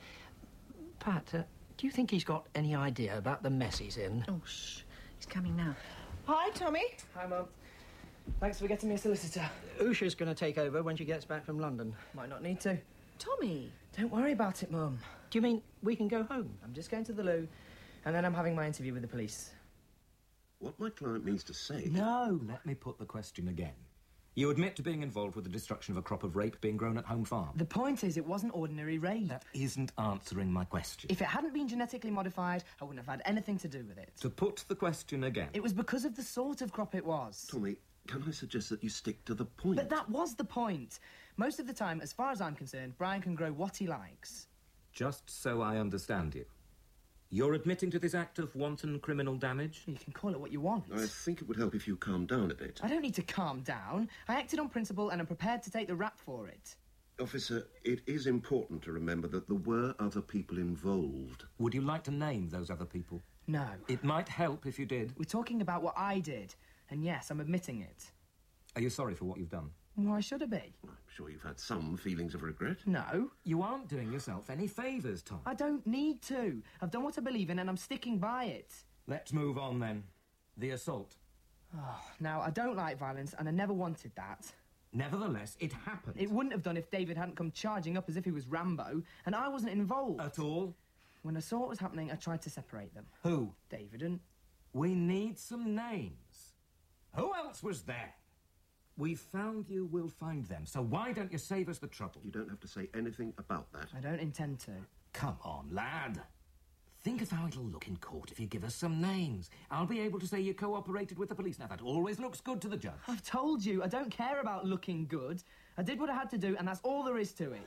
Pat, do you think he's got any idea about the mess he's in? Oh, shh. He's coming now. Hi, Tommy. Hi, Mum. Thanks for getting me a solicitor. Usha's going to take over when she gets back from London. Might not need to. Tommy. Don't worry about it, Mum. Do you mean we can go home? I'm just going to the loo, and then I'm having my interview with the police. What my client means to say... No, let me put the question again. You admit to being involved with the destruction of a crop of rape being grown at home farm. The point is, it wasn't ordinary rape. That isn't answering my question. If it hadn't been genetically modified, I wouldn't have had anything to do with it. To put the question again. It was because of the sort of crop it was. Tommy, can I suggest that you stick to the point? But that was the point. Most of the time, as far as I'm concerned, Brian can grow what he likes. Just so I understand you. You're admitting to this act of wanton criminal damage? You can call it what you want. I think it would help if you calmed down a bit. I don't need to calm down. I acted on principle and I'm prepared to take the rap for it. Officer, it is important to remember that there were other people involved. Would you like to name those other people? No. It might help if you did. We're talking about what I did. And yes, I'm admitting it. Are you sorry for what you've done? Why should I be? I'm sure you've had some feelings of regret. No. You aren't doing yourself any favours, Tom. I don't need to. I've done what I believe in and I'm sticking by it. Let's move on, then. The assault. Oh, now, I don't like violence and I never wanted that. Nevertheless, it happened. It wouldn't have done if David hadn't come charging up as if he was Rambo, and I wasn't involved. At all? When I saw what was happening, I tried to separate them. Who? David and... We need some names. Who else was there? We've found you, we'll find them. So why don't you save us the trouble? You don't have to say anything about that. I don't intend to. Come on, lad. Think of how it'll look in court if you give us some names. I'll be able to say you cooperated with the police. Now, that always looks good to the judge. I've told you, I don't care about looking good. I did what I had to do, and that's all there is to it.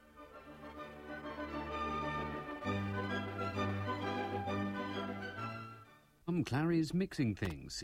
Clary's mixing things.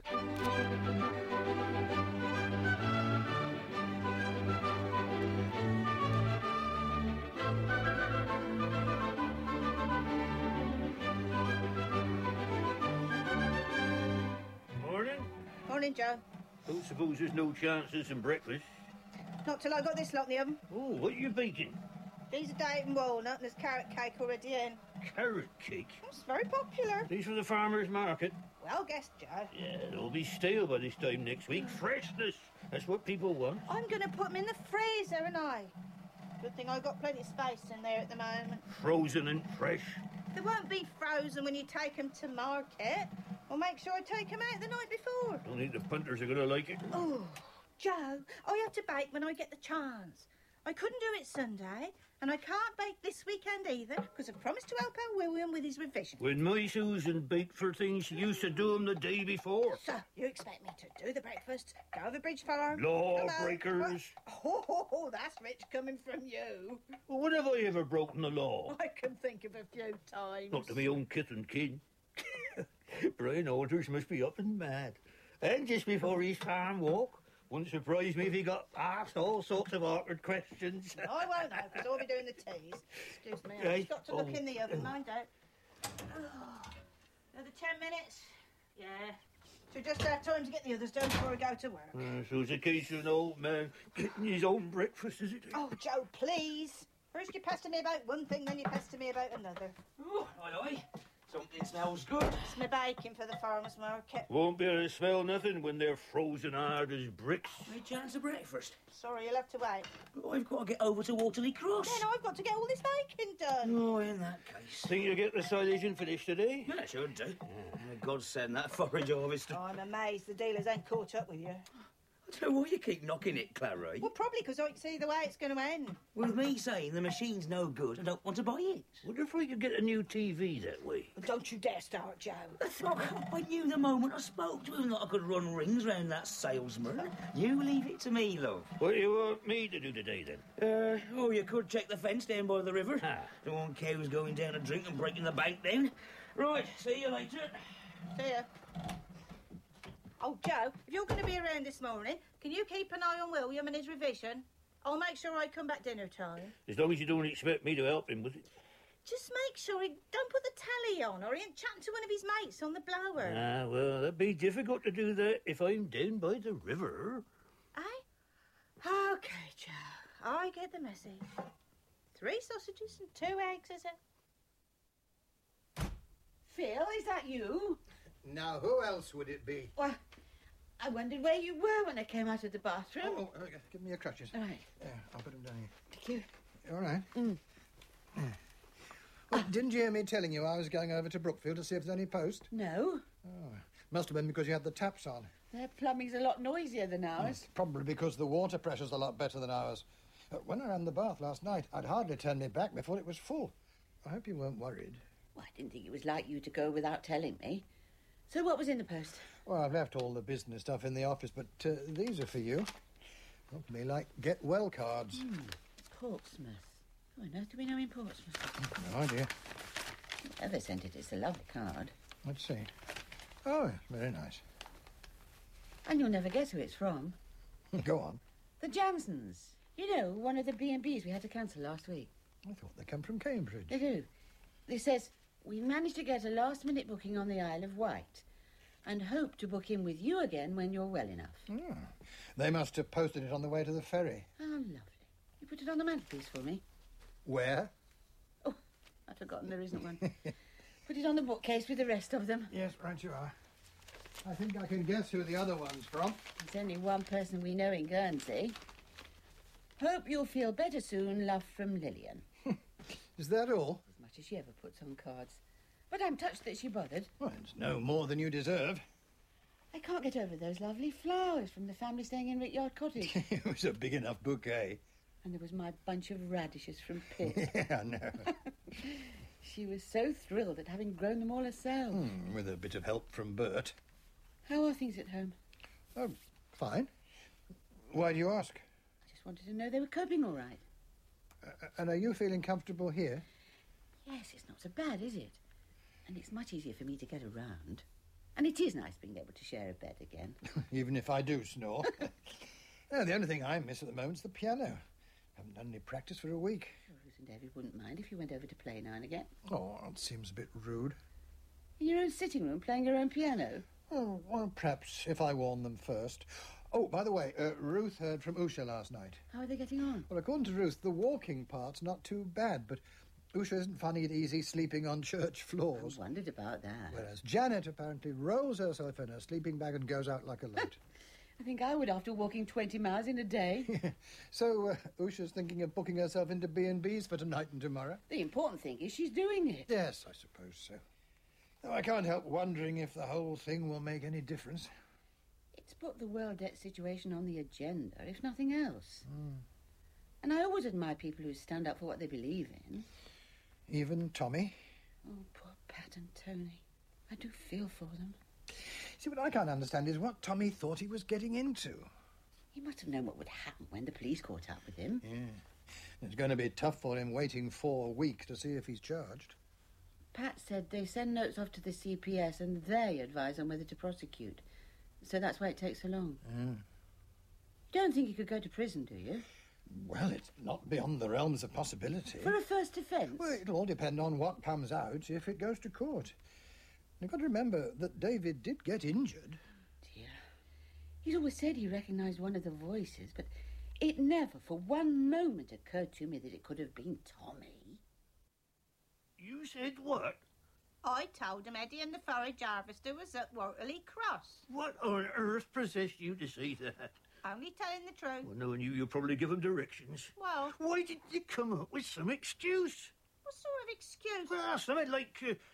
Morning. Morning, Joe. Don't suppose there's no chance of some breakfast? Not till I got this lot in the oven. Oh, what are you baking? These are date and walnut, and there's carrot cake already in. Carrot cake? It's very popular. These from the farmer's market? Well guessed, Joe. Yeah, they'll be stale by this time next week. Freshness! That's what people want. I'm going to put them in the freezer, and I. Good thing I've got plenty of space in there at the moment. Frozen and fresh. They won't be frozen when you take them to market. I'll make sure I take them out the night before. Don't think the punters are going to like it. Oh, Joe, I have to bake when I get the chance. I couldn't do it Sunday, and I can't bake this weekend either, because I've promised to help out William with his revision. When my Susan baked for things, she used to do them the day before. So, you expect me to do the breakfast, go to the Bridge Farm... Lawbreakers. Oh, that's rich coming from you. Well, when have I ever broken the law? I can think of a few times. Not to my own kith and kin. Brian Alders must be up and mad. And just before his farm walk, wouldn't surprise me if he got asked all sorts of awkward questions. No, I won't know, because I'll be doing the teas. Excuse me, Right. I've got to look in the oven, mind out. Another 10 minutes? Yeah. So just have time to get the others done before I go to work. So it's a case of an old man getting his own breakfast, is it? Oh, Joe, please. First you pester me about one thing, then you pester me about another. Oh, aye. Something smells good. It's my baking for the farmer's market. Won't be able to smell nothing when they're frozen hard as bricks. No chance of breakfast. Sorry, you'll have to wait. But I've got to get over to Waterley Cross. Then I've got to get all this baking done. Oh, in that case. Think you'll get the silage and finish today? Yeah, should do. God send that forage harvest. I'm amazed the dealers ain't caught up with you. I don't know why you keep knocking it, Clary. Well, probably because I can see the way it's going to end. With me saying the machine's no good, I don't want to buy it. Wonder if we could get a new TV that way. Well, don't you dare start, Joe. I knew the moment I spoke to him that I could run rings round that salesman. You leave it to me, love. What do you want me to do today, then? You could check the fence down by the river. Don't want cows going down to drink and breaking the bank down. Right, see you later. See ya. Oh, Joe, if you're going to be around this morning, can you keep an eye on William and his revision? I'll make sure I come back dinner time. As long as you don't expect me to help him with it. Just make sure he don't put the tally on or he ain't chatting to one of his mates on the blower. Ah, well, that'd be difficult to do that if I'm down by the river. Eh? OK, Joe. I get the message. 3 sausages and 2 eggs, is it? Phil, is that you? Now, who else would it be? Well, I wondered where you were when I came out of the bathroom. Give me your crutches. All right. Yeah, I'll put them down here. Thank you. All right. Yeah. Well, didn't you hear me telling you I was going over to Brookfield to see if there's any post? No. Oh, must have been because you had the taps on. Their plumbing's a lot noisier than ours. Probably because the water pressure's a lot better than ours. When I ran the bath last night, I'd hardly turned me back before it was full. I hope you weren't worried. Well, I didn't think it was like you to go without telling me. So what was in the post? Well, I've left all the business stuff in the office, but these are for you. Look to me like get well cards. Portsmouth. Oh, on earth do we know in Portsmouth? No idea. Whoever sent it, it's a lovely card. Let's see. Oh, very nice. And you'll never guess who it's from. Go on. The Jansons. You know, one of the B&Bs we had to cancel last week. I thought they come from Cambridge. They do. It says, we managed to get a last-minute booking on the Isle of Wight and hope to book in with you again when you're well enough. Oh, they must have posted it on the way to the ferry. Oh, lovely. You put it on the mantelpiece for me? Where? Oh, I'd forgotten there isn't one. Put it on the bookcase with the rest of them. Yes, right you are. I think I can guess who the other one's from. There's only one person we know in Guernsey. Hope you'll feel better soon, love from Lillian. Is that all? As much as she ever puts on cards. But I'm touched that she bothered. Well, it's no more than you deserve. I can't can't get over those lovely flowers from the family staying in Rickyard Cottage. It was a big enough bouquet. And there was my bunch of radishes from Pitt. Yeah, I know. She was so thrilled at having grown them all herself. With a bit of help from Bert. How are things at home? Oh, fine. Why do you ask? I just wanted to know they were coping all right. And are you feeling comfortable here? Yes, it's not so bad, is it? And it's much easier for me to get around. And it is nice being able to share a bed again. Even if I do snore. No, the only thing I miss at the moment's the piano. Haven't done any practice for a week. Ruth and David wouldn't mind if you went over to play now and again. Oh, it seems a bit rude. In your own sitting room, playing your own piano? Oh, well, perhaps if I warn them first. Oh, by the way, Ruth heard from Usha last night. How are they getting on? Well, according to Ruth, the walking part's not too bad, but Usha isn't finding it easy sleeping on church floors. I wondered about that. Whereas Janet apparently rolls herself in her sleeping bag and goes out like a light. I think I would after walking 20 miles in a day. So, Usha's thinking of booking herself into B&Bs for tonight and tomorrow? The important thing is she's doing it. Yes, I suppose so. Though I can't help wondering if the whole thing will make any difference. It's put the world debt situation on the agenda, if nothing else. And I always admire people who stand up for what they believe in. Even Tommy? Oh, poor Pat and Tony. I do feel for them. See, what I can't understand is what Tommy thought he was getting into. He must have known what would happen when the police caught up with him. Yeah. It's going to be tough for him waiting 4 weeks to see if he's charged. Pat said they send notes off to the CPS and they advise on whether to prosecute. So that's why it takes so long. You don't think he could go to prison, do you? Well, it's not beyond the realms of possibility. For a first offence? Well, it'll all depend on what comes out if it goes to court. You've got to remember that David did get injured. Dear. He's always said he recognised one of the voices, but it never for one moment occurred to me that it could have been Tommy. You said what? I told him Eddie and the forage harvester was at Waterley Cross. What on earth possessed you to say that? Only telling the truth. Well, knowing you'll probably give him directions. Well... Why didn't you come up with some excuse? What sort of excuse? Well, something like...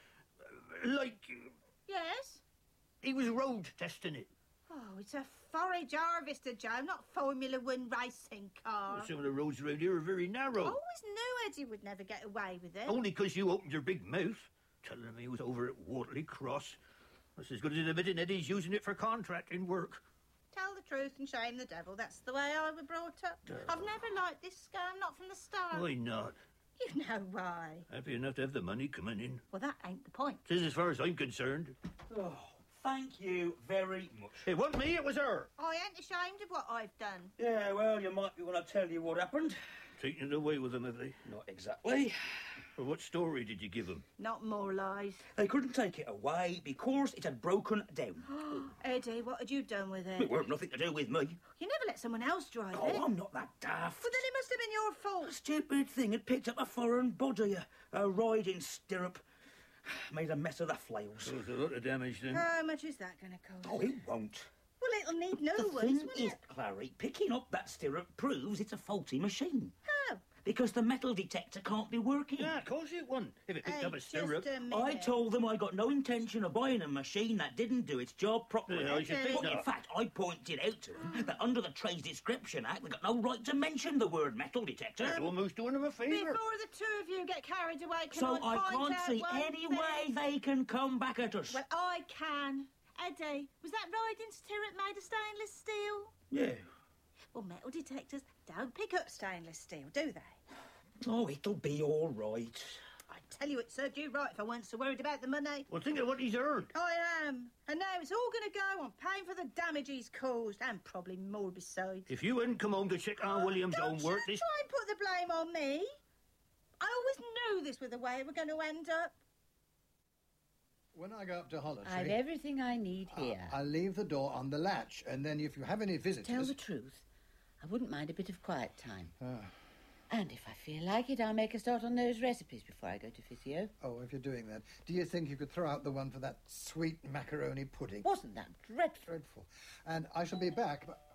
Yes? He was road testing it. Oh, it's a forage harvester, Joe, not Formula One racing car. Well, some of the roads around here are very narrow. I always knew Eddie would never get away with it. Only because you opened your big mouth, telling him he was over at Waterley Cross. That's as good as admitting Eddie's using it for contracting work. Tell the truth and shame the devil. That's the way I was brought up. I've never liked this scam, not from the start. Why not? You know why. Happy enough to have the money coming in. Well, that ain't the point. It is as far as I'm concerned. Oh, thank you very much. It wasn't me, it was her. I ain't ashamed of what I've done. Yeah, well, you might be when I tell you what happened. Taking it away with them, have they? Not exactly. Well, what story did you give them? Not more lies. They couldn't take it away because it had broken down. Eddie, what had you done with it? It weren't nothing to do with me. You never let someone else drive it. Oh, I'm not that daft. Well, then it must have been your fault. A stupid thing had picked up a foreign body, a riding stirrup. Made a mess of the flails. So there's a lot of damage then. How much is that going to cost? Oh, it won't. Well, it'll need new The ones, thing won't is, it? Clary, picking up that stirrup proves it's a faulty machine. How? Because the metal detector can't be working. Yeah, of course it won't. If it picked up a Just stirrup. a minute. I told them I got no intention of buying a machine that didn't do its job properly. Yeah, I should think But in not. fact, I pointed out to them that under the Trade Description Act, they got no right to mention the word metal detector. That's almost doing them a favour. Before the two of you get carried away, can So I point can't out see one any thing? way they can come back at us. Well, I can. Eddie, was that riding stirrup made of stainless steel? Yeah. Well, metal detectors don't pick up stainless steel, do they? Oh, it'll be all right. I tell you, it served you right if I weren't so worried about the money. Well, think of what he's earned. I am. And now it's all going to go on paying for the damage he's caused, and probably more besides. If you hadn't come home to check on William's own work, this... Try and put the blame on me. I always knew this was the way it was going to end up. When I go up to Hollitree... I've everything I need here. I'll leave the door on the latch, and then if you have any visitors... Tell the truth. I wouldn't mind a bit of quiet time. And if I feel like it, I'll make a start on those recipes before I go to physio. Oh, if you're doing that, do you think you could throw out the one for that sweet macaroni pudding? Wasn't that dreadful? Dreadful. And I shall be back, but...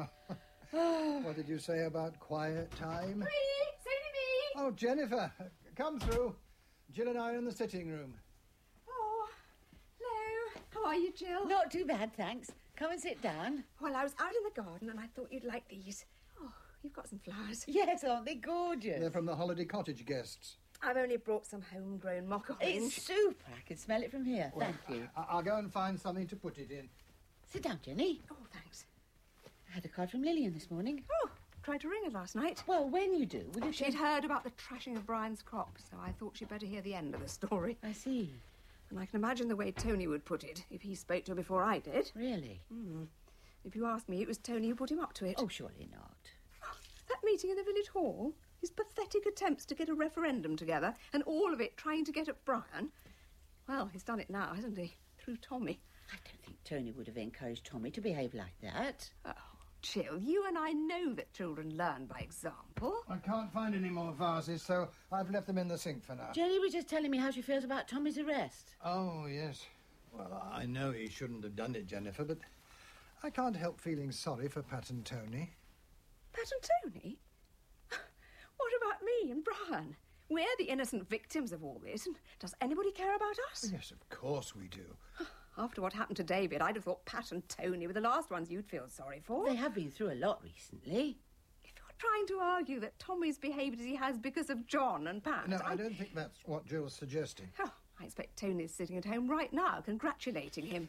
what did you say about quiet time? Me! Oh, Jennifer, come through. Jill and I are in the sitting room. Oh, hello. How are you, Jill? Not too bad, thanks. Come and sit down. Well, I was out in the garden and I thought you'd like these. Oh, you've got some flowers. Yes, aren't they gorgeous? They're from the holiday cottage guests. I've only brought some homegrown mock orange. It's super. I can smell it from here. Well, Thank you. I'll go and find something to put it in. Sit down, Jenny. Oh, thanks. I had a card from Lillian this morning. Oh, tried to ring her last night. Well, when you do, will you... She'd heard about the trashing of Brian's crop, so I thought she'd better hear the end of the story. I see. And I can imagine the way Tony would put it, if he spoke to her before I did. Really? If you ask me, it was Tony who put him up to it. Oh, surely not. That meeting in the village hall, his pathetic attempts to get a referendum together, and all of it trying to get at Brian. Well, he's done it now, hasn't he? Through Tommy. I don't think Tony would have encouraged Tommy to behave like that. Oh, Chill, you and I know that children learn by example. I can't find any more vases, so I've left them in the sink for now. Jenny was just telling me how she feels about Tommy's arrest. Oh, yes. Well, I know he shouldn't have done it, Jennifer, but I can't help feeling sorry for Pat and Tony. Pat and Tony? What about me and Brian? We're the innocent victims of all this, and does anybody care about us? Yes, of course we do. After what happened to David, I'd have thought Pat and Tony were the last ones you'd feel sorry for. They have been through a lot recently. If you're trying to argue that Tommy's behaved as he has because of John and Pat... No, I don't think that's what Jill's suggesting. Oh, I expect Tony's sitting at home right now, congratulating him.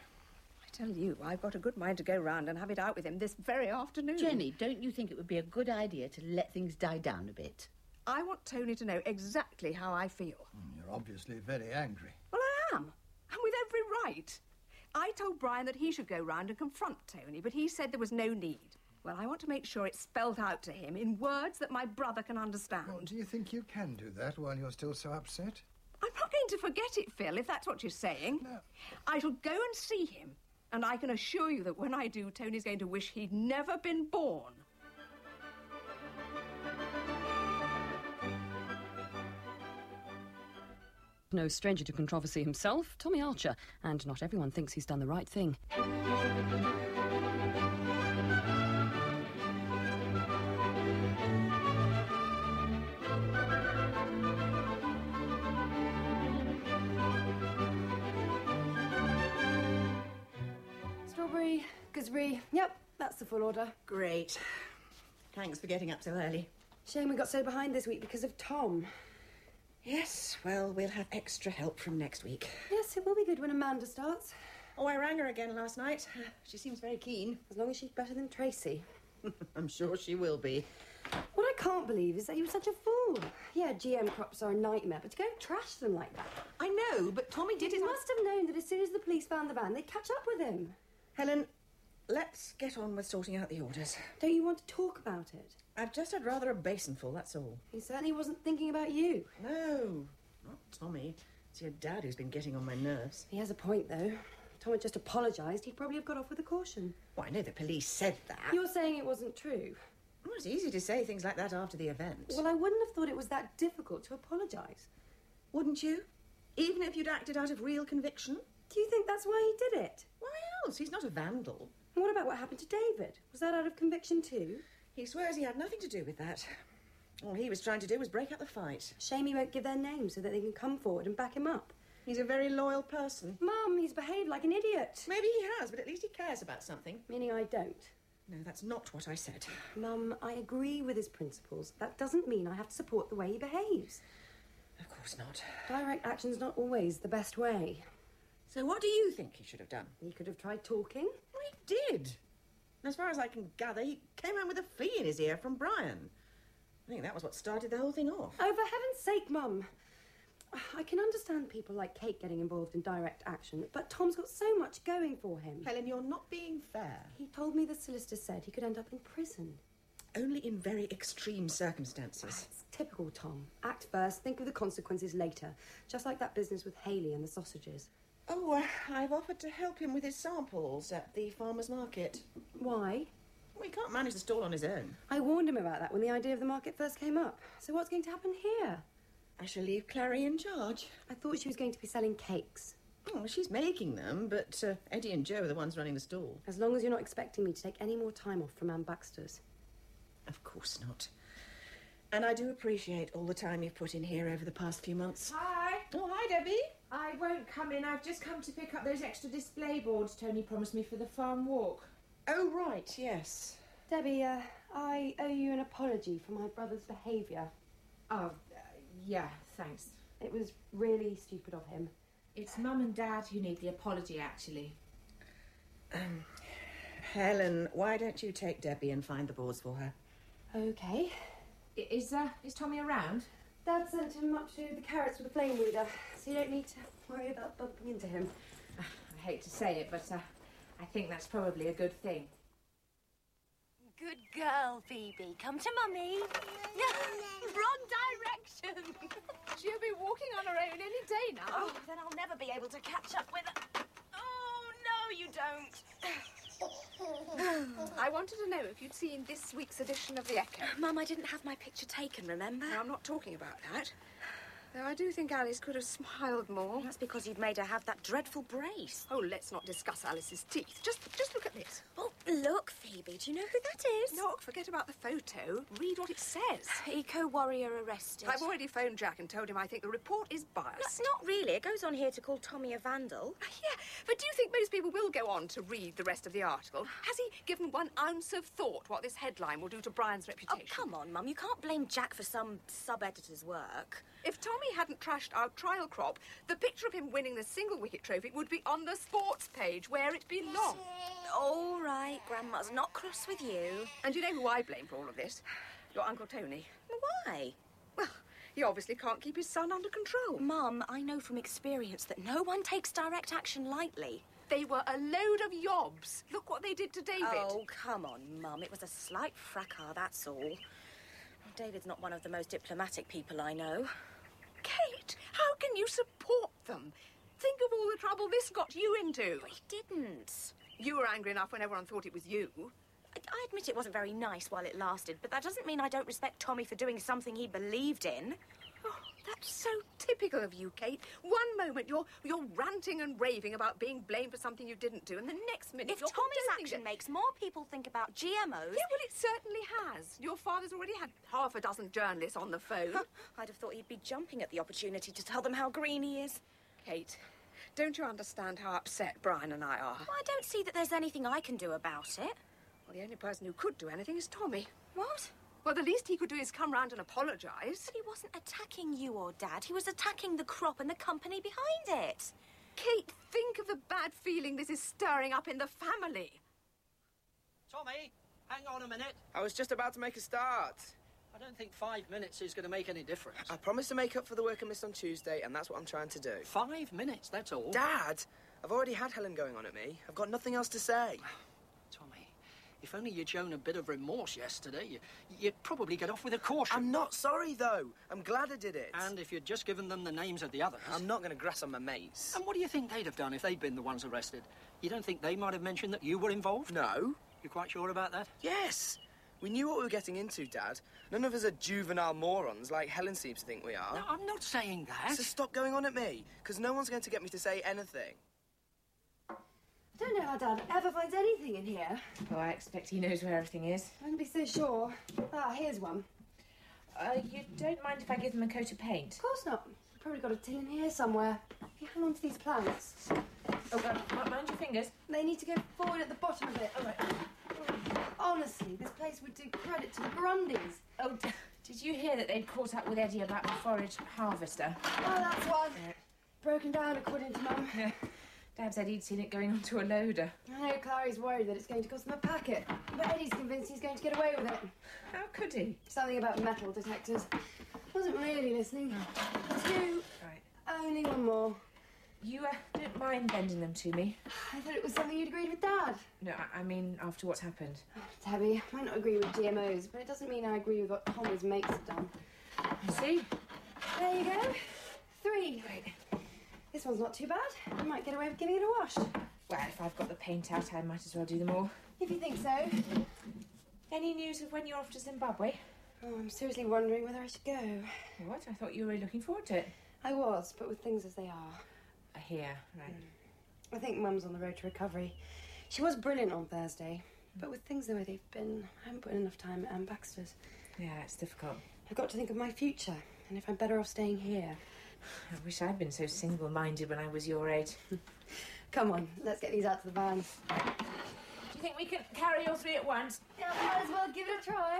I tell you, I've got a good mind to go round and have it out with him this very afternoon. Jenny, don't you think it would be a good idea to let things die down a bit? I want Tony to know exactly how I feel. You're obviously very angry. Well, I am. And with every right. I told Brian that he should go round and confront Tony, but he said there was no need. Well, I want to make sure it's spelled out to him in words that my brother can understand. Well, do you think you can do that while you're still so upset? I'm not going to forget it, Phil, if that's what you're saying. No. I shall go and see him, and I can assure you that when I do, Tony's going to wish he'd never been born. No stranger to controversy himself, Tommy Archer, and not everyone thinks he's done the right thing. Strawberry, gooseberry, yep, that's the full order. Great. Thanks for getting up so early. Shame we got so behind this week because of Tom. Yes, well, we'll have extra help from next week. Yes, it will be good when Amanda starts. Oh, I rang her again last night. She seems very keen. As long as she's better than Tracy. I'm sure she will be. What I can't believe is that he was such a fool. Yeah, GM crops are a nightmare, but to go and trash them like that. I know, but Tommy did He must have known that as soon as the police found the van, they'd catch up with him. Helen, let's get on with sorting out the orders. Don't you want to talk about it? I've just had rather a basinful, that's all. He certainly wasn't thinking about you. No, not Tommy. It's your dad who's been getting on my nerves. He has a point, though. Tom had just apologised. He'd probably have got off with a caution. Well, I know the police said that. You're saying it wasn't true? Well, it's easy to say things like that after the event. Well, I wouldn't have thought it was that difficult to apologise. Wouldn't you? Even if you'd acted out of real conviction? Do you think that's why he did it? Why else? He's not a vandal. And what about what happened to David? Was that out of conviction too? He swears he had nothing to do with that. All he was trying to do was break up the fight. Shame he won't give their names so that they can come forward and back him up. He's a very loyal person. Mum, he's behaved like an idiot. Maybe he has, but at least he cares about something. Meaning I don't. No, that's not what I said. Mum, I agree with his principles. That doesn't mean I have to support the way he behaves. Of course not. Direct action's not always the best way. So what do you think he should have done? He could have tried talking. Well, he did. And as far as I can gather, he came home with a fee in his ear from Brian. I think that was what started the whole thing off. Oh, for heaven's sake, Mum. I can understand people like Kate getting involved in direct action, but Tom's got so much going for him. Helen, you're not being fair. He told me the solicitor said he could end up in prison. Only in very extreme circumstances. It's typical Tom. Act first, think of the consequences later. Just like that business with Hayley and the sausages. Oh, I've offered to help him with his samples at the farmer's market. Why? Well, he can't manage the stall on his own. I warned him about that when the idea of the market first came up. So what's going to happen here? I shall leave Clary in charge. I thought she was going to be selling cakes. Oh, she's making them, but Eddie and Joe are the ones running the stall. As long as you're not expecting me to take any more time off from Anne Baxter's. Of course not. And I do appreciate all the time you've put in here over the past few months. Hi. Oh, hi, Debbie. I won't come in. I've just come to pick up those extra display boards Tony promised me for the farm walk. Oh, right, yes. Debbie, I owe you an apology for my brother's behaviour. Oh, yeah, thanks. It was really stupid of him. It's Mum and Dad who need the apology, actually. Helen, why don't you take Debbie and find the boards for her? Okay. Is Tommy around? Dad sent him up to the Carrots with a flame reader, so you don't need to worry about bumping into him. I hate to say it, but I think that's probably a good thing. Good girl, Phoebe. Come to Mummy. Wrong direction. She'll be walking on her own any day now. Oh, then I'll never be able to catch up with her. Oh, no, you don't. I wanted to know if you'd seen this week's edition of The Echo. Mum, I didn't have my picture taken, remember? No, I'm not talking about that. Though I do think Alice could have smiled more. That's because you'd made her have that dreadful brace. Oh, let's not discuss Alice's teeth. Just look at this. Oh, look, Phoebe. Do you know who that is? Look, forget about the photo. Read what it says. Eco-warrior arrested. I've already phoned Jack and told him I think the report is biased. Not really. It goes on here to call Tommy a vandal. Yeah, but do you think most people will go on to read the rest of the article? Has he given 1 ounce of thought what this headline will do to Brian's reputation? Oh, come on, Mum. You can't blame Jack for some sub-editor's work. If Tommy hadn't trashed our trial crop, the picture of him winning the single wicket trophy would be on the sports page where it belongs. All right, Grandma's not cross with you. And you know who I blame for all of this? Your Uncle Tony. Why? Well, he obviously can't keep his son under control. Mum, I know from experience that no one takes direct action lightly. They were a load of yobs. Look what they did to David. Oh, come on, Mum. It was a slight fracas, that's all. David's not one of the most diplomatic people I know. Kate, how can you support them? Think of all the trouble this got you into. But he didn't. You were angry enough when everyone thought it was you. I admit it wasn't very nice while it lasted, but that doesn't mean I don't respect Tommy for doing something he believed in. Oh, that's so typical of you, Kate. One moment you're ranting and raving about being blamed for something you didn't do, and the next minute if you're Tommy's action makes more people think about GMOs... Yeah, well, it certainly has. Your father's already had half a dozen journalists on the phone. I'd have thought he'd be jumping at the opportunity to tell them how green he is. Kate, don't you understand how upset Brian and I are? Well, I don't see that there's anything I can do about it. Well, the only person who could do anything is Tommy. What? Well, the least he could do is come round and apologise. But he wasn't attacking you or Dad. He was attacking the crop and the company behind it. Kate, think of the bad feeling this is stirring up in the family. Tommy, hang on a minute. I was just about to make a start. I don't think 5 minutes is going to make any difference. I promised to make up for the work I missed on Tuesday, and that's what I'm trying to do. 5 minutes, that's all. Dad, I've already had Helen going on at me. I've got nothing else to say. Tommy, if only you'd shown a bit of remorse yesterday, you'd probably get off with a caution. I'm not sorry, though. I'm glad I did it. And if you'd just given them the names of the others... I'm not going to grass on my mates. And what do you think they'd have done if they'd been the ones arrested? You don't think they might have mentioned that you were involved? No. You're quite sure about that? Yes. We knew what we were getting into, Dad. None of us are juvenile morons like Helen seems to think we are. No, I'm not saying that. So stop going on at me, because no one's going to get me to say anything. I don't know how Dad ever finds anything in here. Oh, I expect he knows where everything is. I wouldn't be so sure. Ah, here's one. You don't mind if I give them a coat of paint? Of course not. I've probably got a tin in here somewhere. You hang on to these plants. Oh, God, mind your fingers. They need to go forward at the bottom of it. All right. Honestly, this place would do credit to the Grundys. Oh, did you hear that they'd caught up with Eddie about the forage harvester? Oh, that's one. Broken down, according to Mum. Yeah. Dad said he'd seen it going onto a loader. I know Clary's worried that it's going to cost them a packet, but Eddie's convinced he's going to get away with it. How could he? Something about metal detectors. Wasn't really listening. 2. Right. Only one more. You don't mind lending them to me? I thought it was something you'd agreed with Dad. No, I mean after what's happened. Oh, Debbie, I might not agree with GMOs, but it doesn't mean I agree with what Tommy's mates have done. I see. There you go. 3. Great. This one's not too bad. I might get away with giving it a wash. Well, if I've got the paint out, I might as well do them all. If you think so. Any news of when you're off to Zimbabwe? Oh, I'm seriously wondering whether I should go. What? I thought you were looking forward to it. I was, but with things as they are. Here, right. I think Mum's on the road to recovery. She was brilliant on Thursday, but with things the way they've been, I haven't put in enough time at Ann Baxter's. Yeah, it's difficult. I've got to think of my future, and if I'm better off staying here. I wish I'd been so single-minded when I was your age. Come on, let's get these out to the van. Do you think we can carry all three at once? Yeah, might as well give it a try.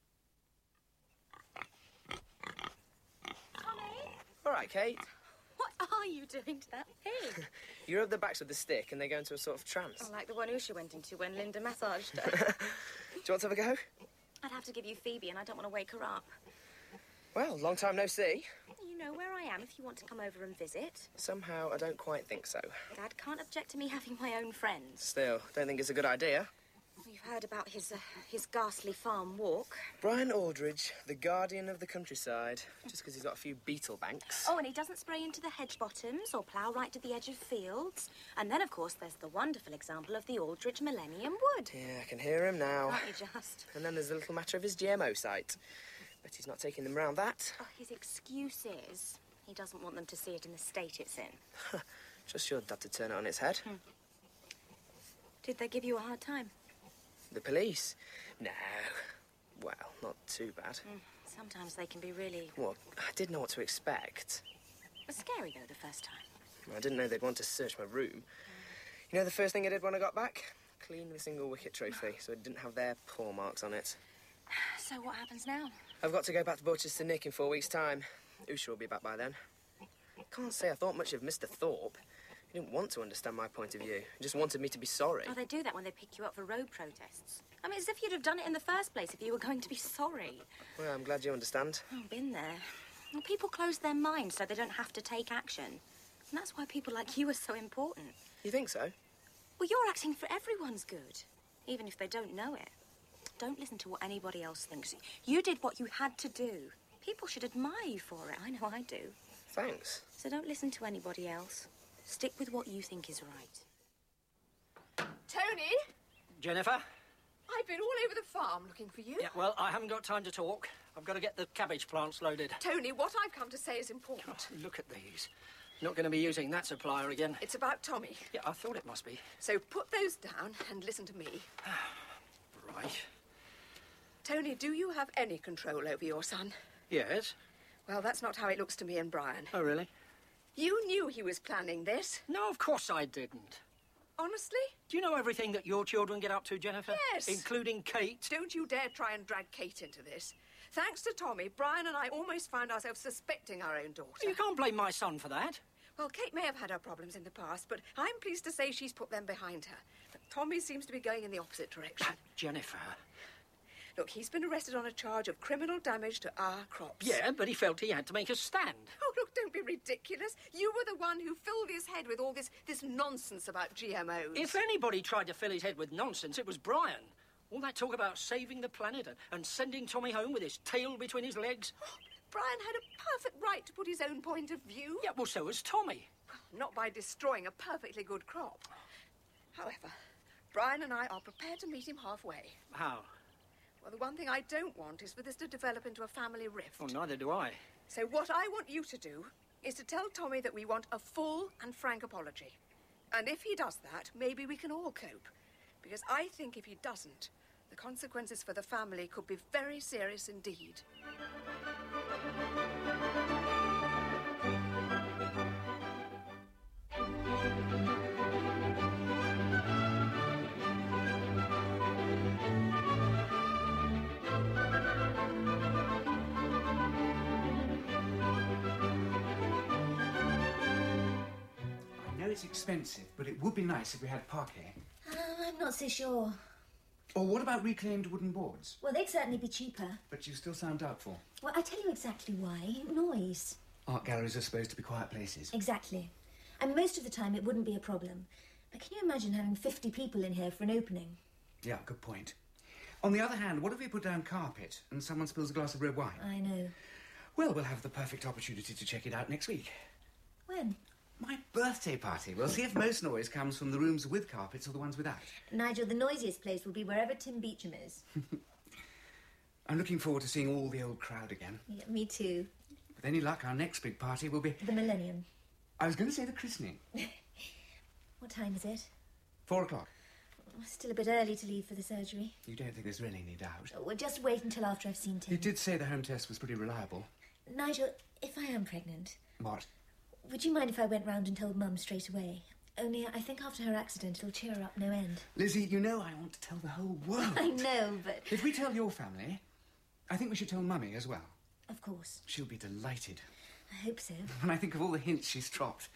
All right, Kate. What are you doing to that pig? You rub their backs with the stick and they go into a sort of trance. Oh, like the one Usha went into when Linda massaged her. Do you want to have a go? I'd have to give you Phoebe, and I don't want to wake her up. Well, long time no see. You know where I am if you want to come over and visit. Somehow, I don't quite think so. Dad can't object to me having my own friends. Still, don't think it's a good idea. You've heard about his ghastly farm walk. Brian Aldridge, the guardian of the countryside, just because he's got a few beetle banks. Oh, and he doesn't spray into the hedge bottoms or plough right to the edge of fields. And then, of course, there's the wonderful example of the Aldridge Millennium Wood. Yeah, I can hear him now. Aren't you just? And then there's the little matter of his GMO site. Bet he's not taking them round that. Oh, his excuse is he doesn't want them to see it in the state it's in. Just your dad to turn it on its head. Did they give you a hard time? The police? No. Well, not too bad. Sometimes they can be really... Well, I didn't know what to expect. It was scary, though, the first time. I didn't know they'd want to search my room. You know the first thing I did when I got back? Clean the single wicket trophy, so it didn't have their paw marks on it. So what happens now? I've got to go back to Borchester Nick in 4 weeks' time. Usha will be back by then. Can't say I thought much of Mr. Thorpe. He didn't want to understand my point of view. He just wanted me to be sorry. Oh, they do that when they pick you up for road protests. I mean, as if you'd have done it in the first place if you were going to be sorry. Well, I'm glad you understand. I've been there. Well, people close their minds so they don't have to take action. And that's why people like you are so important. You think so? Well, you're acting for everyone's good, even if they don't know it. Don't listen to what anybody else thinks. You did what you had to do. People should admire you for it. I know I do. Thanks. So don't listen to anybody else. Stick with what you think is right. Tony? Jennifer? I've been all over the farm looking for you. Yeah, well, I haven't got time to talk. I've got to get the cabbage plants loaded. Tony, what I've come to say is important. Oh, look at these. Not going to be using that supplier again. It's about Tommy. Yeah, I thought it must be. So put those down and listen to me. Right. Tony, do you have any control over your son? Yes. Well, that's not how it looks to me and Brian. Oh, really? You knew he was planning this. No, of course I didn't. Honestly? Do you know everything that your children get up to, Jennifer? Yes. Including Kate? Don't you dare try and drag Kate into this. Thanks to Tommy, Brian and I almost found ourselves suspecting our own daughter. You can't blame my son for that. Well, Kate may have had her problems in the past, but I'm pleased to say she's put them behind her. But Tommy seems to be going in the opposite direction. Jennifer. Look, he's been arrested on a charge of criminal damage to our crops. Yeah, but he felt he had to make a stand. Oh, look, don't be ridiculous. You were the one who filled his head with all this nonsense about GMOs. If anybody tried to fill his head with nonsense, it was Brian. All that talk about saving the planet and sending Tommy home with his tail between his legs. Brian had a perfect right to put his own point of view. Yeah, well, so has Tommy. Not by destroying a perfectly good crop. However, Brian and I are prepared to meet him halfway. How? Well, the one thing I don't want is for this to develop into a family rift. Well, neither do I. So what I want you to do is to tell Tommy that we want a full and frank apology. And if he does that, maybe we can all cope. Because I think if he doesn't, the consequences for the family could be very serious indeed. It's expensive, but it would be nice if we had parquet. I'm not so sure. Or what about reclaimed wooden boards? Well, they'd certainly be cheaper. But you still sound doubtful. Well, I tell you exactly why. Noise. Art galleries are supposed to be quiet places. Exactly. And most of the time it wouldn't be a problem. But can you imagine having 50 people in here for an opening? Yeah, good point. On the other hand, what if we put down carpet and someone spills a glass of red wine? I know. Well, we'll have the perfect opportunity to check it out next week. When? My birthday party. We'll see if most noise comes from the rooms with carpets or the ones without. Nigel, the noisiest place will be wherever Tim Beecham is. I'm looking forward to seeing all the old crowd again. Yeah, me too. With any luck, our next big party will be... The Millennium. I was going to say the christening. What time is it? 4 o'clock. Still a bit early to leave for the surgery. You don't think there's really any doubt? Oh, well, just wait until after I've seen Tim. You did say the home test was pretty reliable. Nigel, if I am pregnant, What? Would you mind if I went round and told Mum straight away? Only I think after her accident it'll cheer her up no end. Lizzie, you know I want to tell the whole world. I know, but... If we tell your family, I think we should tell Mummy as well. Of course. She'll be delighted. I hope so. When I think of all the hints she's dropped.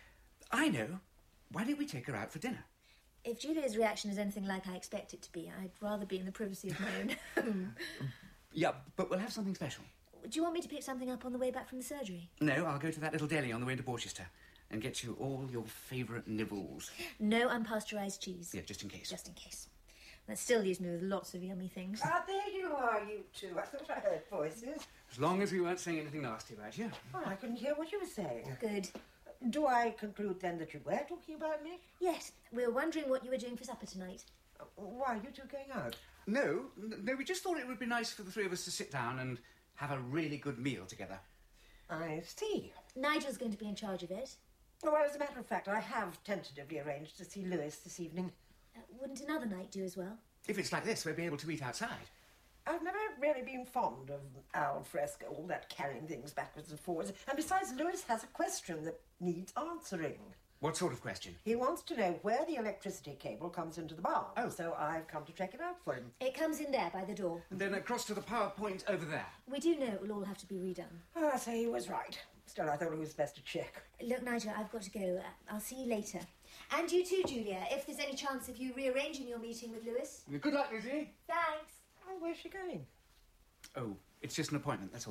I know. Why don't we take her out for dinner? If Julia's reaction is anything like I expect it to be, I'd rather be in the privacy of my own home. Yeah, but we'll have something special. Do you want me to pick something up on the way back from the surgery? No, I'll go to that little deli on the way to Borchester and get you all your favourite nibbles. No unpasteurised cheese. Yeah, just in case. Just in case. That still leaves me with lots of yummy things. Ah, there you are, you two. I thought I heard voices. As long as we weren't saying anything nasty about you. Oh, I couldn't hear what you were saying. Good. Do I conclude then that you were talking about me? Yes. We were wondering what you were doing for supper tonight. Why, you two going out? No, we just thought it would be nice for the three of us to sit down and have a really good meal together. I see. Nigel's going to be in charge of it. Well, as a matter of fact, I have tentatively arranged to see Lewis this evening. Wouldn't another night do as well? If it's like this, we'll be able to eat outside. I've never really been fond of al fresco, all that carrying things backwards and forwards. And besides, Lewis has a question that needs answering. What sort of question? He wants to know where the electricity cable comes into the barn. Oh. So I've come to check it out for him. It comes in there by the door. And then across to the power point over there. We do know it will all have to be redone. Oh, I say he was right. Still, I thought it was best to check. Look, Nigel, I've got to go. I'll see you later. And you too, Julia, if there's any chance of you rearranging your meeting with Lewis. Good luck, Lizzie. Thanks. Oh, where's she going? Oh, it's just an appointment, that's all.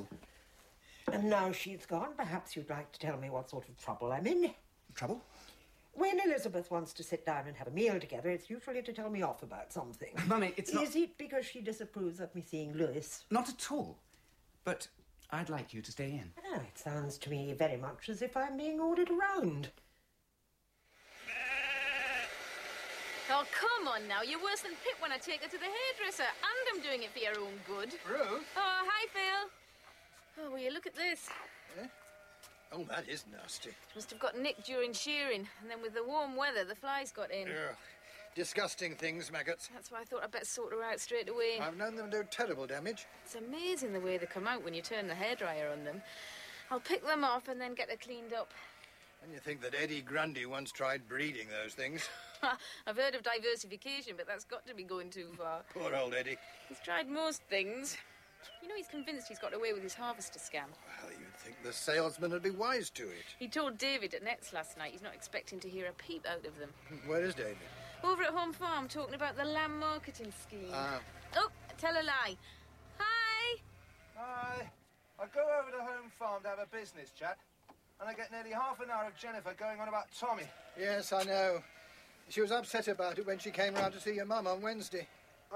And now she's gone, perhaps you'd like to tell me what sort of trouble I'm in. Trouble? When Elizabeth wants to sit down and have a meal together, it's usually to tell me off about something. Mummy, it's not... Is it because she disapproves of me seeing Lewis? Not at all. But I'd like you to stay in. Oh, it sounds to me very much as if I'm being ordered around. Oh, come on now. You're worse than Pip when I take her to the hairdresser. And I'm doing it for your own good. Ruth? Oh, hi, Phil. Oh, will you look at this? Eh? Oh, that is nasty. Must have got nicked during shearing. And then with the warm weather, the flies got in. Ugh. Disgusting things, maggots. That's why I thought I'd better sort her out straight away. I've known them do terrible damage. It's amazing the way they come out when you turn the hairdryer on them. I'll pick them off and then get her cleaned up. And you think that Eddie Grundy once tried breeding those things. I've heard of diversification, but that's got to be going too far. Poor old Eddie. He's tried most things. You know, he's convinced he's got away with his harvester scam. Well, you'd think the salesman would be wise to it. He told David at Nets last night he's not expecting to hear a peep out of them. Where is David? Over at Home Farm, talking about the lamb marketing scheme. Oh, tell a lie. Hi! Hi. I go over to Home Farm to have a business chat, and I get nearly half an hour of Jennifer going on about Tommy. Yes, I know. She was upset about it when she came round to see your mum on Wednesday.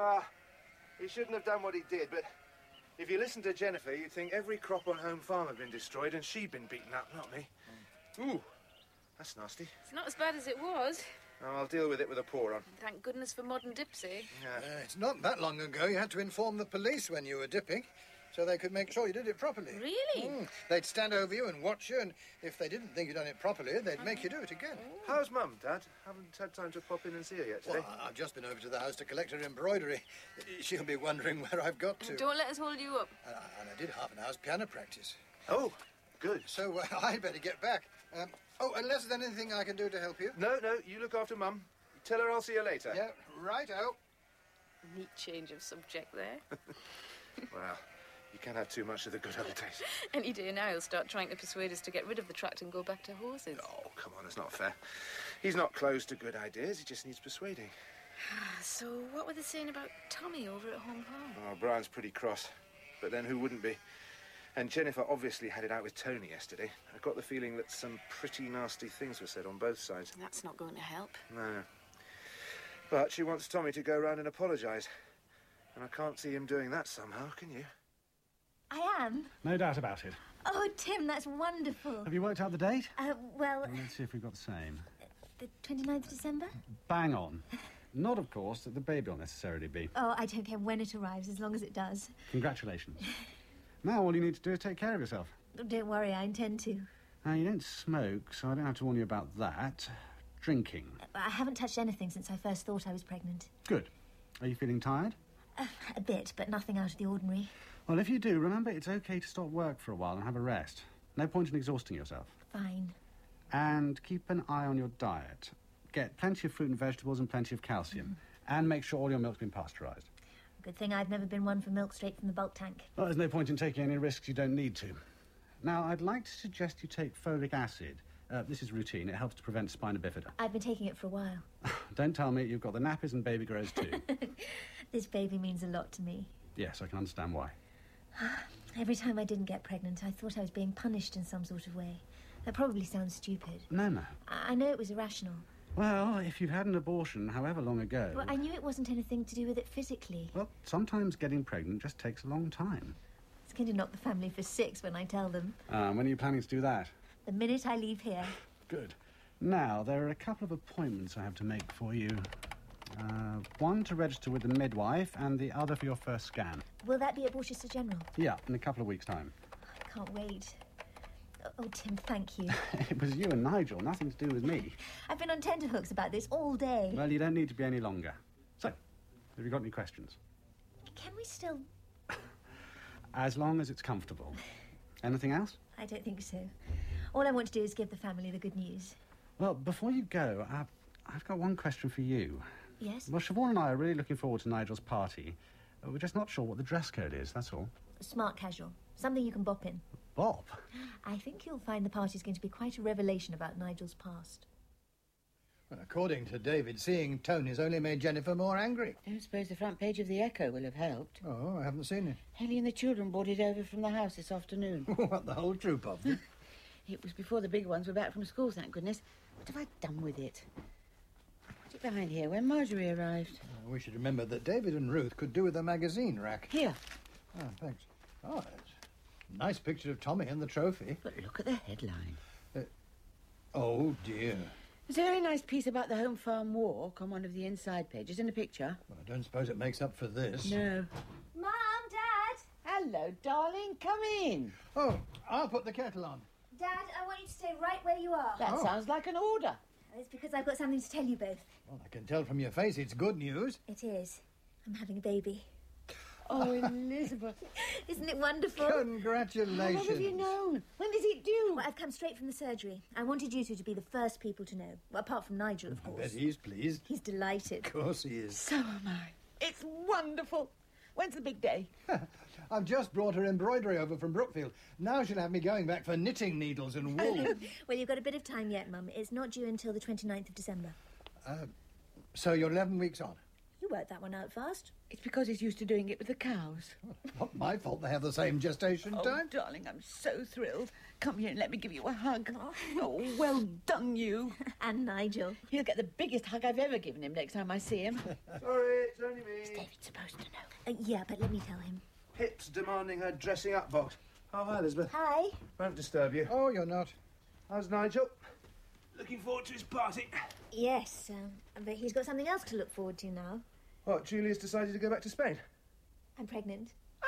He shouldn't have done what he did, but if you listen to Jennifer, you'd think every crop on Home Farm had been destroyed and she'd been beaten up, not me. Ooh, that's nasty. It's not as bad as it was. Oh, I'll deal with it with a paw on. Thank goodness for modern dips, eh? Yeah. It's not that long ago you had to inform the police when you were dipping, so they could make sure you did it properly. Really? They'd stand over you and watch you, and if they didn't think you'd done it properly, they'd make you do it again. How's Mum, Dad? Haven't had time to pop in and see her yet today. Well, I've just been over to the house to collect her embroidery. She'll be wondering where I've got to. Don't let us hold you up. And I did half an hour's piano practice. Oh, good. So I'd better get back. Unless there's anything I can do to help you. No, you look after Mum. Tell her I'll see you later. Yeah, righto. Neat change of subject there. Well, you can't have too much of the good old days. Any day now he'll start trying to persuade us to get rid of the tractor and go back to horses. Oh, come on, it's not fair. He's not closed to good ideas, he just needs persuading. So what were they saying about Tommy over at Home Farm? Oh, Brian's pretty cross, but then who wouldn't be? And Jennifer obviously had it out with Tony yesterday. I got the feeling that some pretty nasty things were said on both sides. That's not going to help. No. But she wants Tommy to go round and apologise. And I can't see him doing that somehow, can you? I am. No doubt about it. Oh, Tim, that's wonderful. Have you worked out the date? Well... Let's see if we've got the same. The 29th of December? Bang on. Not, of course, that the baby will necessarily be. Oh, I don't care when it arrives, as long as it does. Congratulations. Now all you need to do is take care of yourself. Don't worry, I intend to. Now, you don't smoke, so I don't have to warn you about that. Drinking. I haven't touched anything since I first thought I was pregnant. Good. Are you feeling tired? A bit, but nothing out of the ordinary. Well, if you do, remember it's okay to stop work for a while and have a rest. No point in exhausting yourself. Fine. And keep an eye on your diet. Get plenty of fruit and vegetables and plenty of calcium. And make sure all your milk's been pasteurised. Good thing I've never been one for milk straight from the bulk tank. Well, there's no point in taking any risks you don't need to. Now, I'd like to suggest you take folic acid. This is routine. It helps to prevent spina bifida. I've been taking it for a while. Don't tell me you've got the nappies and baby grows too. This baby means a lot to me. Yes, I can understand why. Every time I didn't get pregnant, I thought I was being punished in some sort of way. That probably sounds stupid. No. I know it was irrational. Well, if you've had an abortion however long ago... Well, I knew it wasn't anything to do with it physically. Well, sometimes getting pregnant just takes a long time. It's going to knock the family for 6 when I tell them. When are you planning to do that? The minute I leave here. Good. Now, there are a couple of appointments I have to make for you. One to register with the midwife and the other for your first scan. Will that be at Worcester General? Yeah, in a couple of weeks' time. I can't wait. Oh, Tim, thank you. It was you and Nigel, nothing to do with me. I've been on tenterhooks about this all day. Well, you don't need to be any longer. So, have you got any questions? Can we still... As long as it's comfortable. Anything else? I don't think so. All I want to do is give the family the good news. Well, before you go, I've got one question for you. Yes? Well, Siobhan and I are really looking forward to Nigel's party. We're just not sure what the dress code is, that's all. Smart casual. Something you can bop in. Bop? I think you'll find the party's going to be quite a revelation about Nigel's past. Well, according to David, seeing Tony's only made Jennifer more angry. I don't suppose the front page of the Echo will have helped. Oh, I haven't seen it. Ellie and the children brought it over from the house this afternoon. What, the whole troop of them? It was before the big ones were back from school, thank goodness. What have I done with it? Put it behind here when Marjorie arrived. We should remember that David and Ruth could do with a magazine rack. Here. Oh, thanks. Oh, it's a nice picture of Tommy and the trophy. But look at the headline. Oh, dear. There's a very nice piece about the home farm walk on one of the inside pages in a picture. Well, I don't suppose it makes up for this. No. Mum, Dad! Hello, darling. Come in. Oh, I'll put the kettle on. Dad, I want you to stay right where you are. That sounds like an order. It's because I've got something to tell you both. Well, I can tell from your face it's good news. It is. I'm having a baby. Oh, Elizabeth. Isn't it wonderful? Congratulations. How have you known? When is it due? Well, I've come straight from the surgery. I wanted you two to be the first people to know. Well, apart from Nigel, of I course. bet he's pleased. He's delighted. Of course he is. So am I. It's wonderful. When's the big day? I've just brought her embroidery over from Brookfield. Now she'll have me going back for knitting needles and wool. Well, you've got a bit of time yet, Mum. It's not due until the 29th of December. So you're 11 weeks on? You worked that one out fast. It's because he's used to doing it with the cows. Not my fault they have the same gestation time. Oh, darling, I'm so thrilled. Come here and let me give you a hug. Oh, well done, you. And Nigel. He'll get the biggest hug I've ever given him next time I see him. Sorry, it's only me. Is David supposed to know? Yeah, but let me tell him. Pip's demanding her dressing up box. Oh, hi, Elizabeth. Hi. Won't disturb you. Oh, you're not. How's Nigel? Looking forward to his party. Yes, but he's got something else to look forward to now. What, Julia's decided to go back to Spain? I'm pregnant.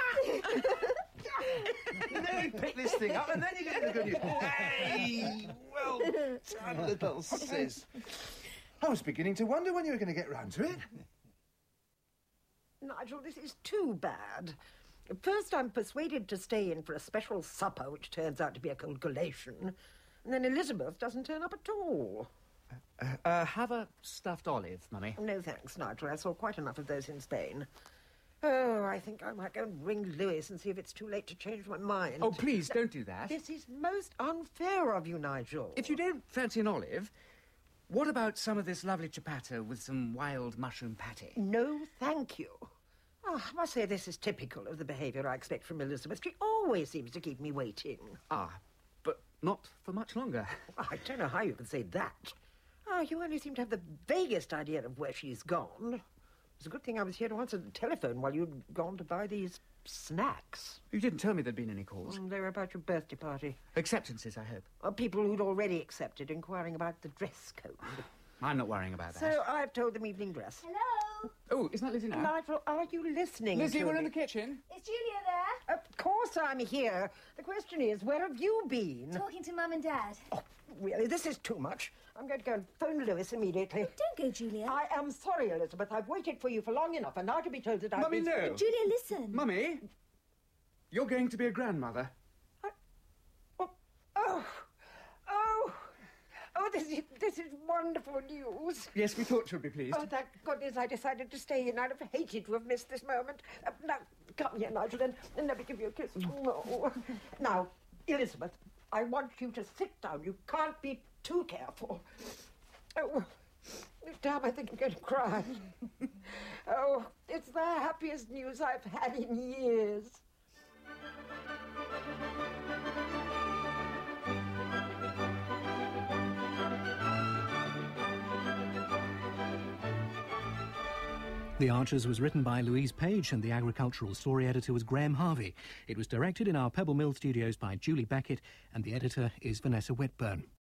Then you pick this thing up and then you get the good news. Hey! Well done, little sis. I was beginning to wonder when you were going to get round to it. Nigel, this is too bad. First, I'm persuaded to stay in for a special supper, which turns out to be a collation. And then Elizabeth doesn't turn up at all. Have a stuffed olive, Mummy. No, thanks, Nigel. I saw quite enough of those in Spain. Oh, I think I might go and ring Lewis and see if it's too late to change my mind. Oh, please, don't do that. This is most unfair of you, Nigel. If you don't fancy an olive, what about some of this lovely ciabatta with some wild mushroom patty? No, thank you. Oh, I must say this is typical of the behaviour I expect from Elizabeth. She always seems to keep me waiting. Ah, but not for much longer. I don't know how you can say that. Oh, you only seem to have the vaguest idea of where she's gone. It's a good thing I was here to answer the telephone while you'd gone to buy these snacks. You didn't tell me there'd been any calls. They were about your birthday party. Acceptances, I hope. People who'd already accepted, inquiring about the dress code. I'm not worrying about that. So I've told them evening dress. Hello? Oh, isn't that Lizzie now? Nigel, are you listening? Lizzie, to we're me? in the kitchen. Is Julia there? Of course I'm here. The question is, where have you been? Talking to Mum and Dad. Oh, really, this is too much. I'm going to go and phone Lewis immediately. Don't go, Julia. I am sorry, Elizabeth. I've waited for you for long enough, and now to be told that I've Mummy, been... no. Julia, listen. Mummy, you're going to be a grandmother. this is wonderful news. Yes, we thought you'd be pleased. Oh, thank goodness I decided to stay in. I'd have hated to have missed this moment. Now, come here, Nigel, and let me give you a kiss. Oh. Now, Elizabeth, I want you to sit down. You can't be too careful. Oh, damn, I think I'm going to cry. Oh, it's the happiest news I've had in years. The Archers was written by Louise Page and the agricultural story editor was Graham Harvey. It was directed in our Pebble Mill studios by Julie Beckett and the editor is Vanessa Whitburn.